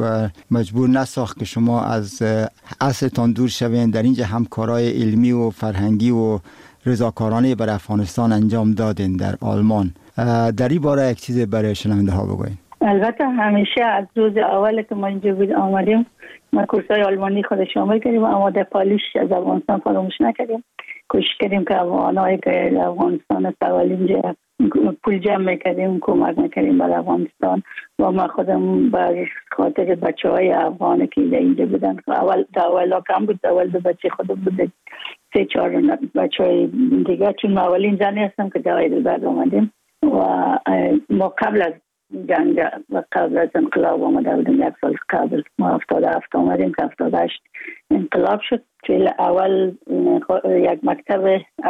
مجبور نساخت که شما از اصلتان دور شوین. در اینجا همکارای علمی و فرهنگی و رضاکارانه برای افغانستان انجام دادین در آلمان. در این باره یک چیز برای شنونده ها بگوین. البته همیشه از روز اول که ما اینجا آمدیم ما کورسای آلمانی خود شامل کردیم، اما در پالیش از افغانستان فراموش نکردیم. کوشش کردیم که افغانایی که افغانستان استقلال اینجا پول جمع میکردیم، کمک میکردیم برای افغانستان. و ما خودم بر خاطر بچهای افغانی که اینجا بودن، اول کم بود، اول 2 بچه خودم بود، 3-4 بچهای دیگه، چون ما اولین زنی هستم که در هایدلبرگ آمدیم و ما قبل از جنگ و قبل از انقلاب آمده بودیم. 1 سال قبل ما 77 آمدیم که 78 انقلاب شد. چون اول یک مکتب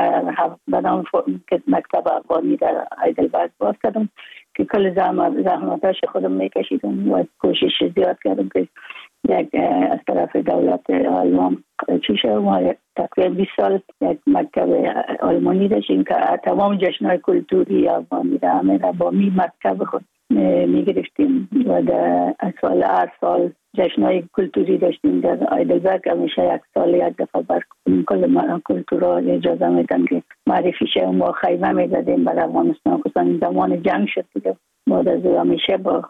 به نام مکتب افغانی در هایدلبرگ باز کردم که کل زحمتاش خودم میکشیدم و کوشش زیاد کردم که یک از طرف دولت آلمان چی شد. ما تقریبا 20 سال یک مکتب آلمانی داشتیم که تمام جشن‌های کلتوری افغانی را همه را با مکتب خود میگرفتیم و در هر سال جشن‌های کلتوری داشتیم در هایدلبرگ. همیشه 1 سال 1 دفعه بر کل کلتورها اجازه میدن که معرفی شه. ما خیمه میزدیم برای افغانستان، خصوصا زمان جنگ شد دیگه. بعد از همیشه با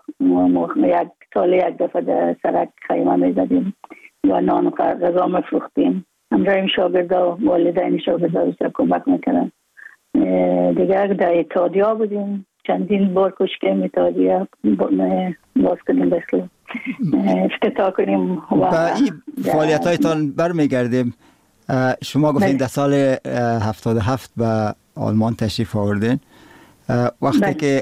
1 سال 1 دفعه در سرک خیمه میزدیم و نان و غذا میفروختیم. همراه شاگردا و والدین شاگردا بیشتر کمک میکنن. دیگه در اتحادیه بودیم، چندین بار کوشش کردیم اتحادیه باز کنیم، بسیار افتتاح کنیم. و این فعالیت هایتان برمیگردیم. شما گفتین در سال 77 به آلمان تشریف آوردین. وقتی که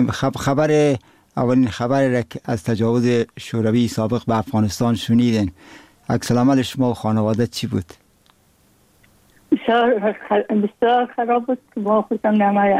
اولین خبر را از تجاوز شوروی سابق به افغانستان شنیدین، عکس العمل شما و خانواده چی بود؟ بسیار خراب بود. ما خودم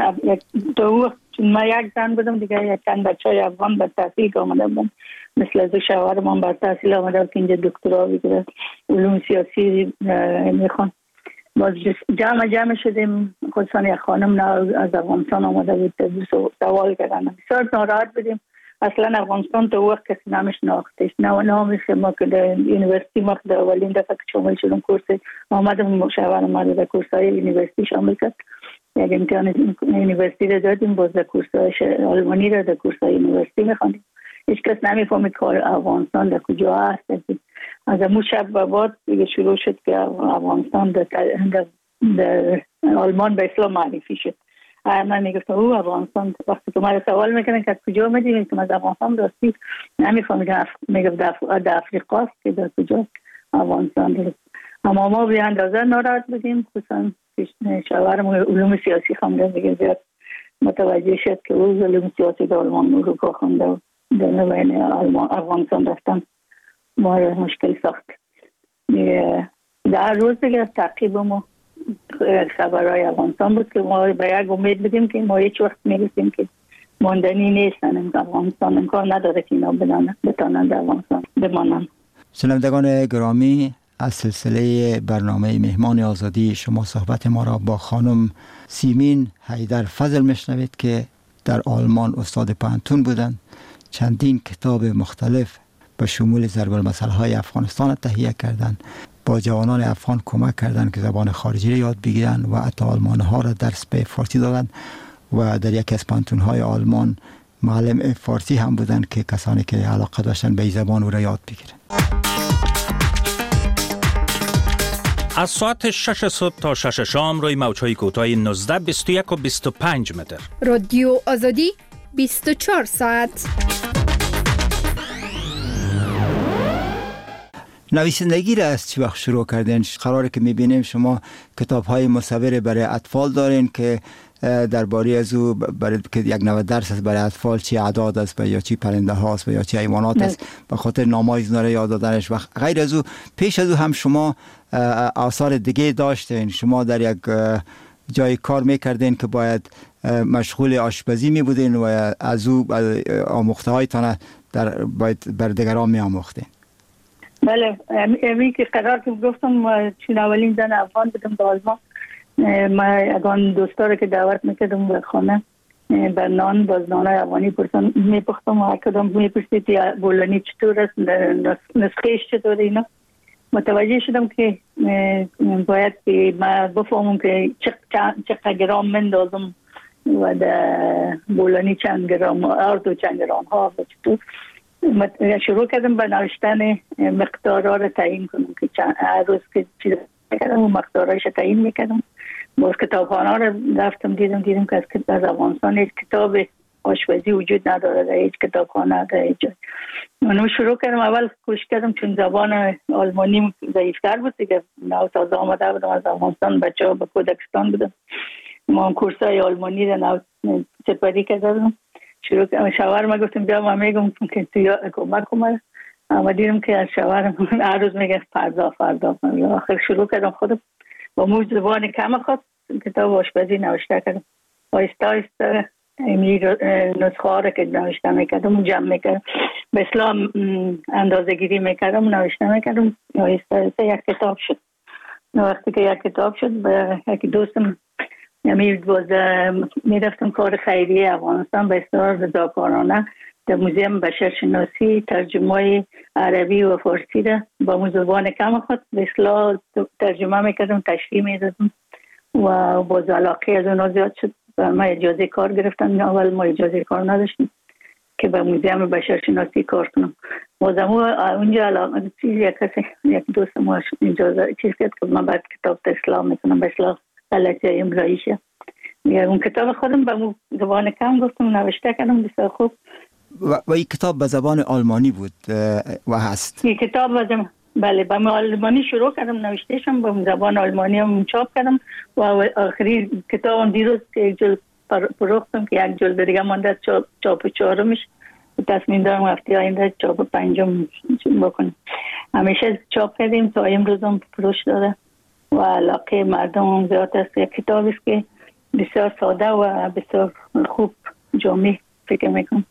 ما 1 زن بودم دیگه، چند بچه افغان بر تحصیل آمده بودن، مثل از شوهر من بر تحصیل آمده بود که اینجا دکترا بگیره، علوم سیاسی میخوان. باز جمع شدیم، خصوصا یک خانم از افغانستان آمده بود، سوال کردن. بسیار ناراحت بودیم. اصلا افغانستان تو وقت کسی نمیشناختش، نامیش ما که در یونیورسیتی ما در اولین دفعه که شامل شدم کورس آمدم، شوهرم ما در کورسای یونیورسیتی شامل کرد. یک امتحان یونیورسیتی را دادیم، باز در کورسای آلمانی را در کورسای یونیورسیتی میخواندیم. هیچ کس نمیفهمید که افغانستان در کجا هست. از امو شب به بعد دیگه شروع شد که افغانستان در آلمان به اسلام معرفی شد. من میگفتم او افغانستان، وقتی که من سوال میکنن که از کجا میدونید که از افغانستان راستی نمیفهمیدم، میگفت در افریقا است که در کجا افغانستان است. اما ما به اندازه ناراحت بودیم، خصوصا شوهرم علوم سیاسی خونده دیگه زیاد متوجه شد که او علوم سیاسی در آلمان اروپا خونده و در بین افغانستان رفتن ما مشکل ساخت. در روز دیگه تعقیب ما خبرهای افغانستان بود که ما به یک امید بدیم که ما هیچ وقت میرسیم که ماندنی نیستن. افغانستان امکان نداره که اینا بتانن در افغانستان بمانن. شنوندگان گرامی، از سلسله برنامه مهمان آزادی شما صحبت ما را با خانم سیمین حیدر فضل میشنوید که در آلمان استاد پانتون بودند. چندین کتاب مختلف به شمول ضرب المثل های افغانستان تهیه کردند. با جوانان افغان کمک کردند که زبان خارجی را یاد بگیرند و حتی آلمان ها را درس به فارسی دادند و در یکی از پانتون های آلمان معلم فارسی هم بودند که کسانی که علاقه داشتن به این زبان او را یاد بگیرند. از ساعت 6 صبح تا 6 شام روی موج‌های کوتاه 19 21 و 25 متر. رادیو آزادی 24 ساعت. نویسندگی را از چی وقت شروع کردین؟ قراره که میبینیم شما کتاب‌های مصور برای اطفال دارین که درباره از او برای که یک نوع درس است برای اطفال، چی اعداد است یا چی پرنده هاست یا چی حیوانات است، به خاطر نام‌های اینا را یاد دادنش. و غیر از او پیش از او هم شما آثار دیگه داشتین. شما در یک جای کار میکردین که باید مشغول آشپزی می بودین و از او آموخته هایتان باید بر دیگران می آموختین. بله، امی که قرار که گفتم چون اولین زن افغان بودم در آلمان، ما اگان دوستا که دعوت میکردم به خانه بر نان باز نان افغانی میپختم و کدام میپرسید بولانی چطور است، نسخهش چطور اینا. متوجه شدم که باید که ما بفهمم که چقدر گرام مندازم و در بولانی چند گرام ارد و چند گرام ها و چطور. شروع کردم به نوشتن مقدارها را تعیین کنم که هر روز که چیز میکردم و مقدارهایش تعیین میکردم. باز کتابخانه را رفتم دیدم که از افغانستان هیچ کتاب آشپزی وجود نداره در هیچ کتابخانه در هیچ جای. منو شروع کردم، اول کوشش کردم چون زبان آلمانی ضعیفتر بود دیگه، نو تازه آمده بودم از افغانستان، بچه‌ها به کودکستان بودم، ما کورسای آلمانی را نو سپری کردم. شروع کردم شوهرم گفتم بیا ما میگم که تو کمک کنم، اما دیدم که از شوهرم هر روز میگه فردا آخر شروع کردم خودم با مو زبان کم خود کتاب آشپزی نوشته کردم. آهسته آهسته نسخه ها را که نوشته میکردم جمع میکردم، به اسلام اندازه گیری میکردم نوشته میکردم. آهسته آهسته یک کتاب شد. وقتی که یک کتاب شد به یک دوستم میرفتم کار خیریه افغانستان به اصطلاح رضاکارانه در موزیم بشرشناسی ترجمه عربی و فارسی را با زبان کم خود به اصطلاح ترجمه میکردم، تشریح میدادم و باز علاقه از اونها زیاد شد. ما اجازه کار گرفتن، اول ما اجازه کار نداشتیم که به موزیم بشرشناسی کار کنم. بازم اونجا علاقه یک دوست ما اجازه چیز کرد که من بعد کتاب اسلام میکنم، به اصطلاح غلطی املاییشه. اون کتاب خودم به زبان کم گفتم نوشته کردم بسیار خوب. و این کتاب به زبان آلمانی بود و هست؟ این کتاب بله به آلمانی شروع کردم نوشتهشم، به زبان آلمانی هم چاپ کردم و آخری کتابم دیروز که یک جلد پروختم که یک جلد دیگه مانده چاپ چهارمش، تصمیم دارم هفته آینده چاپ پنجم بکنم. همیشه چاپ کردیم تا امروز هم فروش داده و علاقه مردم هم زیاد است. یک کتاب است که بسیار ساده و بسیار خوب جامع فکر میکنم.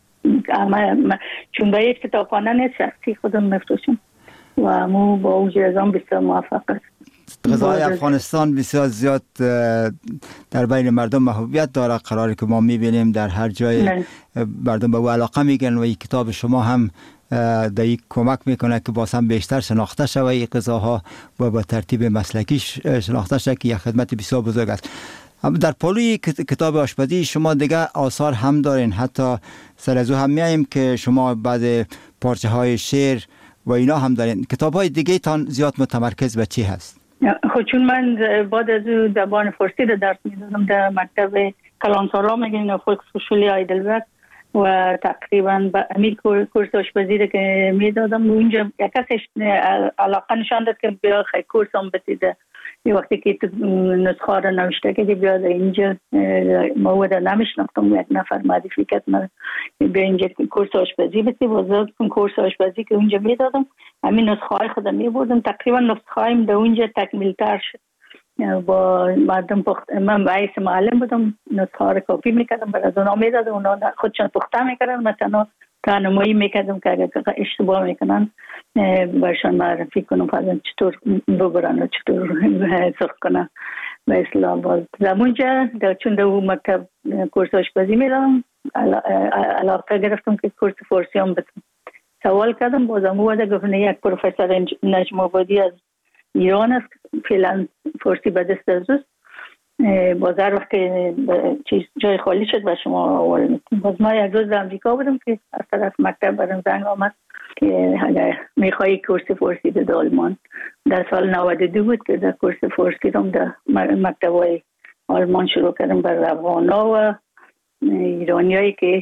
چون به یک کتابخانه نیست، شخصی خودم مفروشم و مو با اوج ازام بسیار موفق است. غذای افغانستان بسیار زیاد در بین مردم محبوبیت داره، قراره که ما میبینیم در هر جای مردم به او علاقه میگن و این کتاب شما هم در یک کمک میکنه که باز هم بیشتر شناخته شوه این غذاها و با ترتیب مسلکی شناخته شوه که یک خدمت بسیار بزرگ است. در پالوی کتاب آشپزی شما دیگه آثار هم دارین، حتی سر از او هم میاییم که شما بعد پارچه های شعر و اینا هم دارین. کتاب های دیگه تان زیاد متمرکز به چی هست؟ خب چون من بعد از او زبان فارسی رو درس میدادم در مکتب کلانسارا میگن فولکسهوشولی هایدلبرگ و تقریبا به امیر کورس آشپزی رو که میدادم اونجا یک کسش علاقه نشان داد که بیا خیلی کورس هم بسیده. یه وقتی که نسخه رو نوشته که بیا اینجا مواد نمیشناختم، یک نفر معرفی کرد من بیا اینجا کورس آشپزی بسی بازد کن. کورس آشپزی که اونجا میدادم همین نسخه های خودم میبردم، تقریبا نسخه هایم در اونجا تکمیل تر شد با مردم من باعث معلم بودم، نسخه ها رو کپی میکردم، برای از اونا میدادم، اونا خودشون پخته میکردن، مثلا راهنمایی میکردم که اگر اشتباه میکنن برشان معرفی کنم فرضاً چطور ببرن و چطور سرخ کنن. به اصطلاح باز زمونجا چون در اون مکتب کورس آشپزی میدم، علاقه گرفتم که کورس فارسی هم بتونم. سوال کردم، بازم اومده گفت یک پروفسور نجم آبادی از ایران است، فعلا فارسی به دست از باز هر وقت چیز جای خالی شد و شما آواره میکنم. باز ما یک روز در امریکا بودم که از طرف مکتب برام زنگ آمد که اگر میخوایی کورس فارسی به آلمان. در سال 92 بود که در کورس فارسی رو در مکتب های آلمان شروع کردم برای افغانا و ایرانی هایی که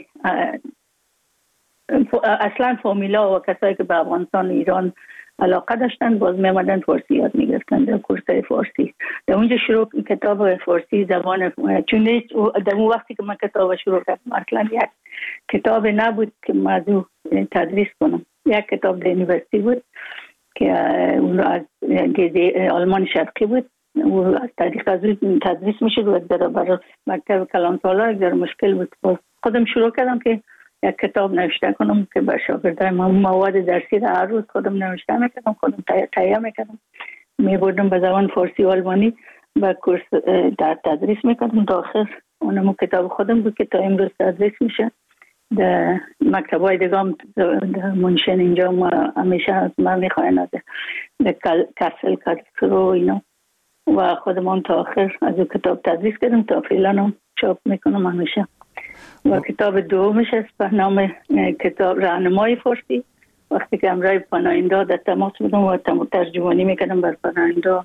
اصلا فامیلا و کسایی که به افغانستان ایران علاقه داشتن باز میامدن فارسی یاد میگرفتن در کورسای فارسی. در اونجا شروع کتاب فارسی زبان، چون در اون وقتی که من کتاب شروع کردم اصلا یک کتاب نبود که موضوع تدریس کنم. یک کتاب در یونیورسیتی بود که اون از آلمان شرقی بود، او از طریق از اون تدریس میشد و در برای مکتب کلان سالار در مشکل بود. خودم شروع کردم که یک کتاب نوشته کنم که بر شاگردای من مواد درسی را هر روز خودم نوشته میکردم، خودم تهیه میکردم، میبردم به زبان فارسی و آلمانی و کورس در تدریس میکردم. تا آخر اونم کتاب خودم بود که تا امروز تدریس میشه. در مکتبای دیگه هم در منشن اینجا همیشه از من میخواین از کسل کارسرو اینا و خودم هم تا آخر از اون کتاب تدریس کردم، تا فعلا هم چاپ میکنم همیشه. و کتاب دومش است به نام کتاب راهنمای فارسی. وقتی که امرای پناهنده در تماس بودم و ترجمانی میکردم بر پناهنده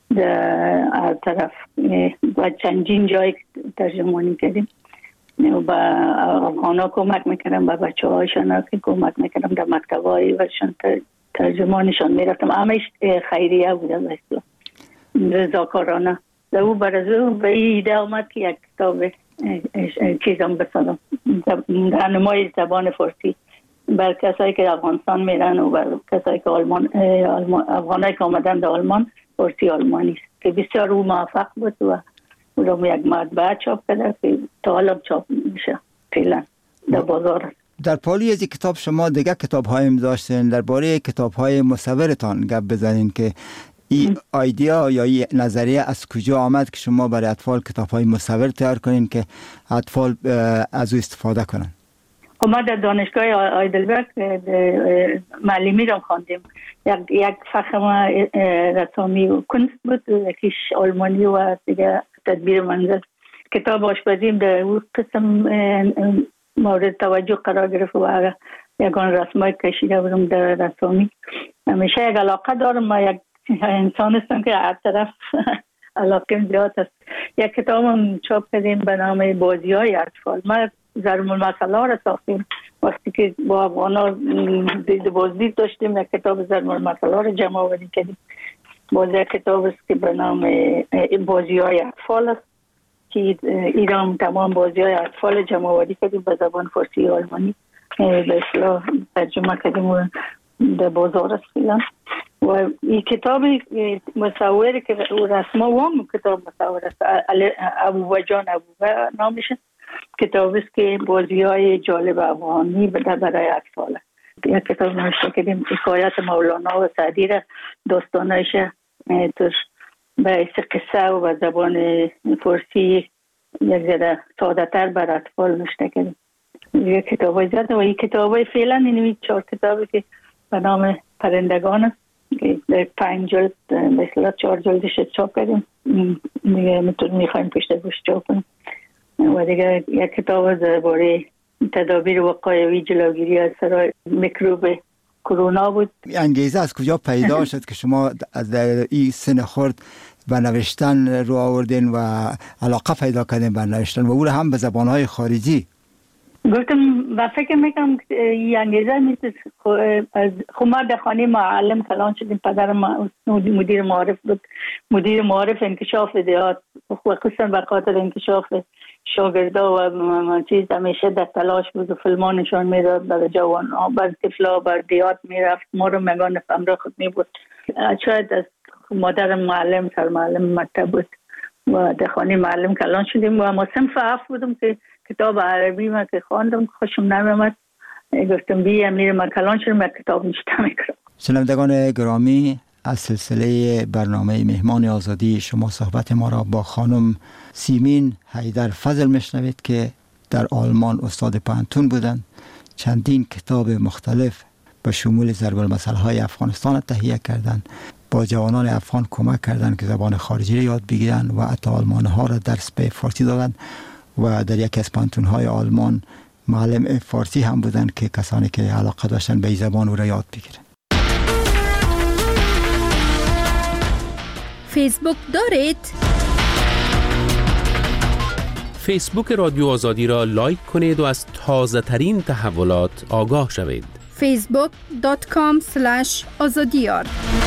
در طرف و چندین جای ترجمانی کردیم و با افغانا کمک میکردم، با بچه هایشان که کمک میکردم در مکتب های وشان ترجمانشان میرفتم. همش خیریه بودم اصلا رضاکارانه. در او برازو به ایده آمد که یک کتاب چیزم بسازم، راهنمای زبان فارسی بر کسایی که افغانستان میرن و بر کسایی که افغانایی که آمدن در آلمان فارسی آلمانی است که بسیار او موفق بود و او رو یک مطبعه چاپ کرده که تا حالا چاپ میشه فعلا در بازار. در پالی از کتاب شما دیگه کتاب هایم داشتین، درباره کتاب های مصورتان گپ بزنین که این ایده یا این نظریه از کجا آمد که شما برای اطفال کتاب های مصور تیار کنین که اطفال از او استفاده کنن؟ ما در دانشگاه آیدلبرگ معلمی رو خواندیم. یک فخم رسامی و کنست بود، یکیش آلمانی و دیگه تدبیر منزل. کتاب آشپزیم در اون قسم مورد توجه قرار گرفت و یکان رسمای کشیده بودم در رسامی. همیشه یک علاقه دارم، ما یک انسان هستم که هر طرف علاقه زیاد است. یک کتاب هم چاپ کردیم به نام بازی های اطفال. ما ضرب المثل ها را ساختیم. وقتی که با افغانا بازدید داشتیم یک کتاب ضرب المثل ها را جمع آوری کردیم. باز یک کتاب است که به نام بازی های اطفال است که ایران تمام بازی های اطفال جمع آوری کردیم به زبان فارسی و آلمانی، به اصطلاح ترجمه کردیم و در بازار است فعلا. و این کتاب مصور که رسما و هم کتاب مصور است، ابوبا جان ابوبا نامش کتاب است که بازی های جالب افغانی برای اطفال. یک کتاب نوشته کردیم حکایت مولانا و سعدی را داستانایش توش به قصه و به زبان فارسی یک ذره ساده تر بر اطفال نوشته کردیم. یک کتاب های زیاده و این کتاب های فعلا این 4 کتابی که به نام پرندگان است در 5 جلد مثلا 4 جلدش چاپ کردیم دیگه میخوایم پشت گوش چاپ کنیم. و دیگه یک کتاب درباره تدابیر وقایوی جلوگیری از سرای میکروب کرونا بود. انگیزه از کجا پیدا شد که شما از این سن خرد به نوشتن رو آوردین و علاقه پیدا کردین به نوشتن و او هم به زبانهای خارجی؟ گفتم و فکر میکنم این انگیزه نیست. خب ما در خانه معلم کلان شدیم. پدرم مدیر معارف بود، مدیر معارف انکشاف دیات و خصوصا به خاطر انکشاف شاگردا و چیز همیشه در تلاش بود و فیلمان نشان میداد برای جوان ها، بر طفلا بر دیات میرفت، ما رو مگان همراه خود میبود. شاید از مادر معلم سرمعلم مکتب بود و در خانه معلم کلان شدیم و ما صنف 7 بودم که کتاب عربی ما که خواندم خوشم نمی‌آمد، گفتم بیام میرم کلان شدم کتاب نشته میکنم. شنوندگان گرامی، از سلسله برنامه مهمان آزادی شما صحبت ما را با خانم سیمین حیدر فضل میشنوید که در آلمان استاد پانتون بودند. چندین کتاب مختلف به شمول ضرب المثل‌های افغانستان تهیه کردند، با جوانان افغان کمک کردند که زبان خارجی را یاد بگیرند و حتی آلمان‌ها را درس به فارسی دادند و در یکی از پانتون‌های آلمان معلم فارسی هم بودند که کسانی که علاقه داشتن به این زبان او را یاد بگیرند. فیسبوک دارید؟ فیسبوک رادیو آزادی را لایک کنید و از تازه ترین تحولات آگاه شوید. facebook.com/azadiyar.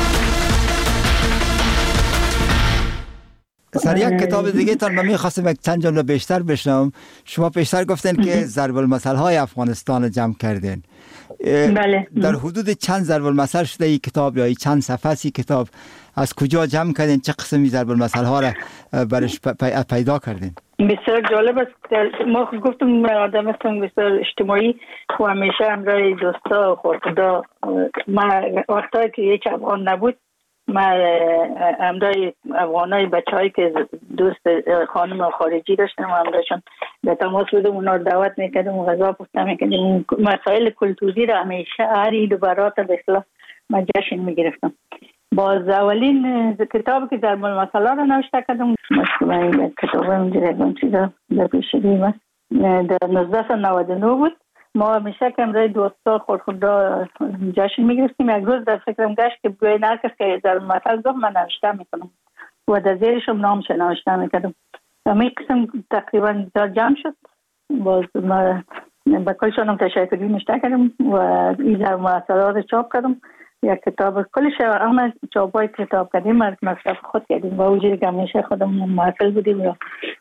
سر یک کتاب دیگه تان من می‌خواستم یک چند جمله بیشتر بشنوم. شما پیشتر گفتین که ضرب المثل‌های افغانستان جمع کردین. بله. در حدود چند ضرب المثل شده این کتاب یا چند صفحه این کتاب؟ از کجا جمع کردین؟ چه قسمی ضرب المثل‌ها را برش پیدا کردین؟ بسیار جالب است. ما گفتم آدم هستم بسیار اجتماعی و همیشه همراه دوستا و خورخدا. من وقتایی که یک افغان نبود، من همراه افغانای بچه‌هایی که دوست خانم خارجی داشتم و همراهشون به تماس بودم، اونا رو دعوت میکردم و غذا پخته میکردم. مسائل کلتوری را همیشه هر عید و برات به اصطلاح من جشن میگرفتم. باز اولین کتابی که ضرب المثل‌ها را نوشته کردم، مشکل کتاب اینجا چیزا در پیشگیم است، در 1999 بود. ما همیشه که امروز دوستا خورخدا جشن میگرفتیم. یک روز در فکرم گشت که بگوی نرکس که ضرب المثل گفت من نوشته میکنم و در زیرشم نامش نوشته میکردم. همین قسم تقریبا جمع شد. باز ما با کلشانم تشکری نوشته کردم و این ضرب المثل‌ها را چاپ کردم. یک کتاب کلش اما چاپای کتاب کردیم از مصرف خود کردیم و وجود که همیشه خودم محفل بودیم یا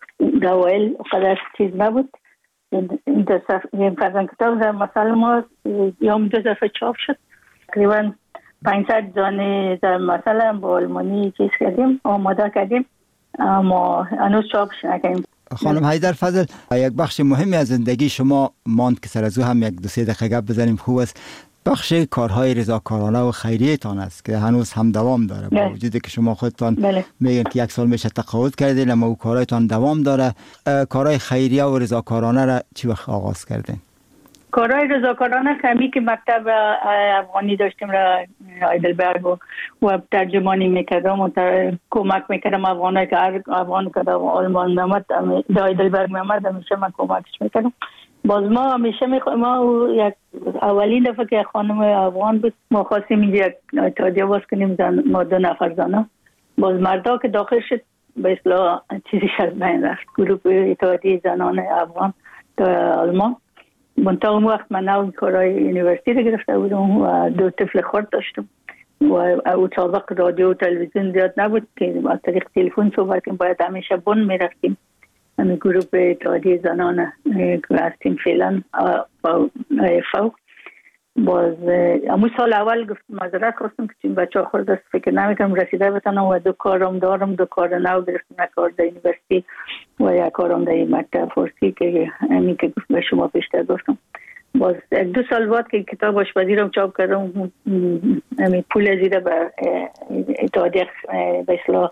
دوائل قدر چیز نبود. این فرزن کتاب در مثلا ما یوم 2 دفعه چاپ شد. تقریبا 500 دانه در مثلا با آلمانی چیز کردیم، آماده کردیم، اما هنوز چاپش نکردیم. خانم حیدر فضل، یک بخش مهمی از زندگی شما ماند که سر از او هم یک 2-3 دقیقه گپ بزنیم خوب است. بخش کارهای رضاکارانه و خیریه تان است که هنوز هم دوام داره، با وجودی که شما خودتان میگن که 1 سال میشه تقاعد کردین، اما او کارهایتان دوام داره. کارهای خیریه و رضاکارانه را چی وقت آغاز کردین؟ کارهای رضاکارانه کمی که مکتب افغانی داشتیم را هایدلبرگ و ترجمانی میکردم و کمک میکردم افغانایی که هر افغان که در آلمان میامد هایدلبرگ میامد همیشه من کمکش میکردم. باز ما همیشه ما یک اولین دفعه که خانم افغان بود ما خواستیم اینجا اتحادیه باز کنیم، ما 2 نفر زنه. باز مردا که داخل شد به اصطلاح چیزی از بین رفت، گروه اتحادیه زنان افغان در آلمان. منتها اون وقت من نو کارهای یونیورسیتی رو گرفته بودم و 2 طفل خرد داشتم و او سابق رادیو و تلویزیون زیاد نبود که از طریق تلفن صحبت کنیم، باید همیشه بن میرفتیم. همین گروه اتحادیه زنان که هستیم فعلا فوق. باز امو سال اول گفت معذرت خواستم که این بچه ها خورد است، فکر نمیکنم رسیده بتانم و 2 کارم دارم، 2 کار نو گرفتم، یک کار در یونیورسیتی و یک کارم در مکتب فارسی که همین که به شما پیشتر گفتم. باز 2 سال بعد که کتاب آشپزی رو چاپ کردم، همین پول زیده به اتحادیه به اصطلاح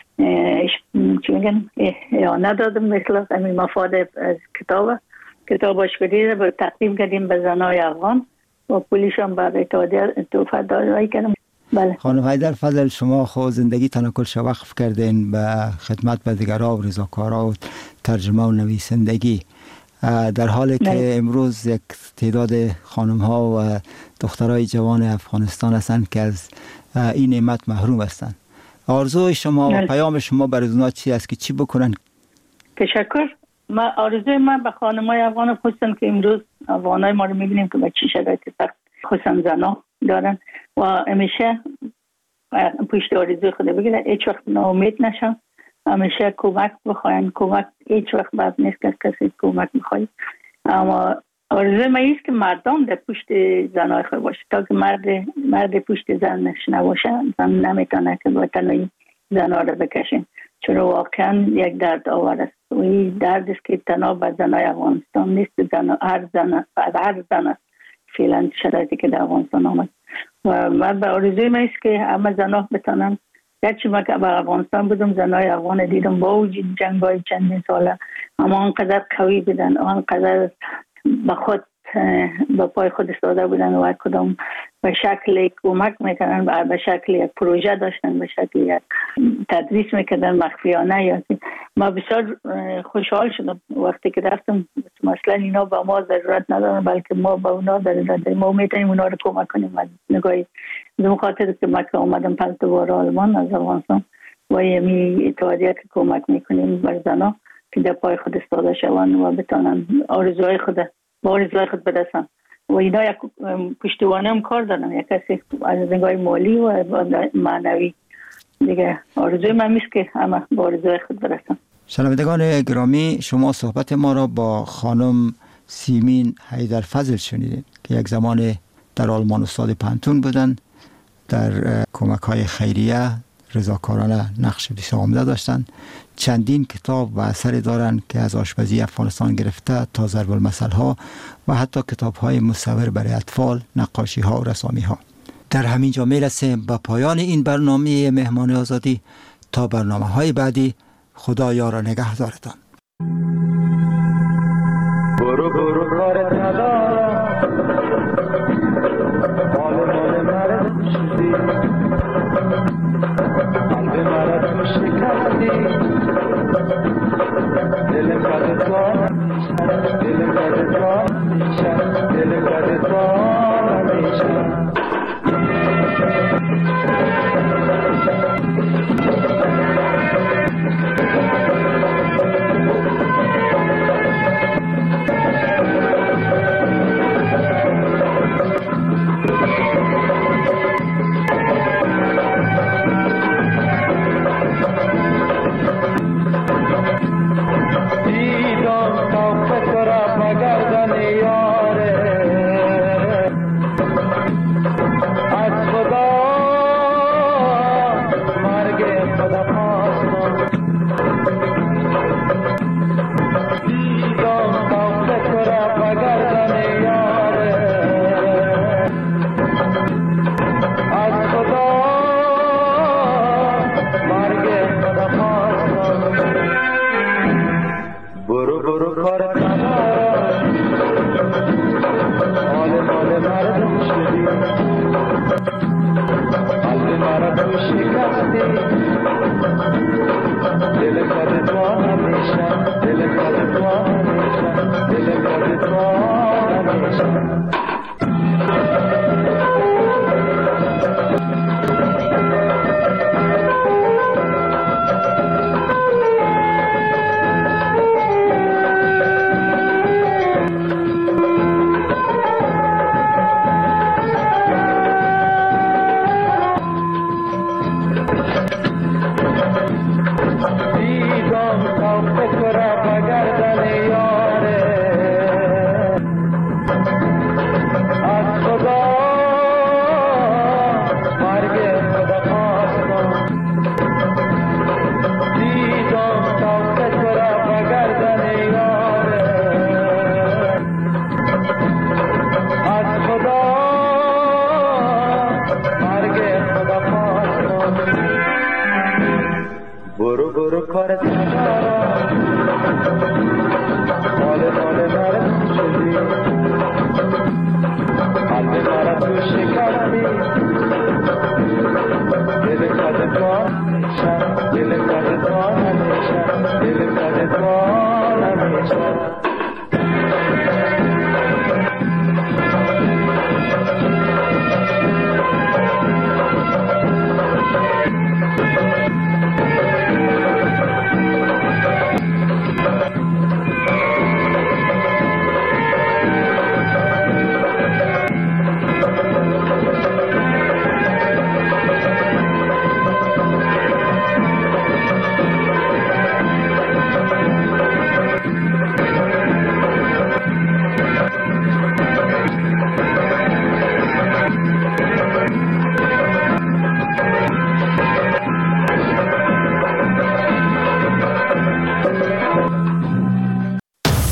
چی میگن ندادم، به اصطلاح همین مفاد از کتاب آشپزی رو تقدیم کردیم به زنای افغان و پولیش هم به اتحادیه توفیق دادایی کردم. بله. خانم حیدر فضل، شما خود زندگی تان کلش وقف کردین به خدمت به دیگرها و رضاکارها و ترجمه و نویسندگی، در حالی که امروز یک تعداد خانم ها و دخترای جوان افغانستان هستند که از این نعمت محروم هستند. آرزوی شما و پیام شما برای اونها چی است که چی بکنن؟ تشکر. آرزوی من به خانم‌های افغان خصوصا که امروز افغانای ما رو می‌بینیم که به چه شرایطی سخت خصوصا زنا دارن و همیشه پشت آرزوی خود بگیرن، هیچ وقت ناامید نشن، همیشه کمک بخواین. کمک هیچ وقت بد نیست که کسی کمک بخواید، اما آرزوی من است که مردم در پشت زنای خود باشه، تا که مرد پشت زنش نباشه، زن نمیتونه که با تنهایی زنها رو بکشن، چون واقعا یک درد آور است و این درد است که تنها به زنای افغانستان نیست، هر زن است فعلا شرایطی که در افغانستان آمد. و من به آرزوی من است که همه زنها بتانن، گرچه من که به افغانستان بودم زنای افغان دیدم با وجود جنگ‌های چندین ساله اما آنقدر قوی بودن، آنقدر به خود با پای خود ایستاده بودن و کدام به شکل کمک میکنن، به شکل یک پروژه داشتن، به شکل یک تدریس میکردن مخفیانه. یا ما بسیار خوشحال شدم وقتی که رفتم، مثلا اینا با ما ضرورت ندارن بلکه ما با اونا ضرورت داریم، ما میتونیم اونا رو کمک کنیم. از نگاهی به خاطر که ما که اومدم پس دوباره آلمان از افغانستان و یمی اتحادیه که کمک میکنیم بر زنها که در پای خود ایستاده شوند و بتونن آرزوهای خود برسن. و اینا یک پشتوانه هم کار دارن، یک کسی از نگاه مالی و معنوی دیگه. آرزوی من میست که همه با آرزوهای خود برسن. شنوندگان گرامی، شما صحبت ما را با خانم سیمین حیدرفضل شنیدید که یک زمان در آلمان استاد پانتون بودن، در کمک های خیریه رضاکارانه نقش بسیار عمده داشتن. چندین کتاب و اثری دارند که از آشپزی افغانستان گرفته تا ضرب المثل ها و حتی کتاب های مصور برای اطفال، نقاشی ها و رسامی ها. در همین جا میرسیم به پایان این برنامه مهمان آزادی. تا برنامه های بعدی، خدا یار و نگهدارتان. برو برو کارت ندارم، مال مرد شدی، قلب مرد تو شکستی، دل مرد تو همیشه، دل مرد تو همیشه، دل مرد تو همیشه. Dil ka de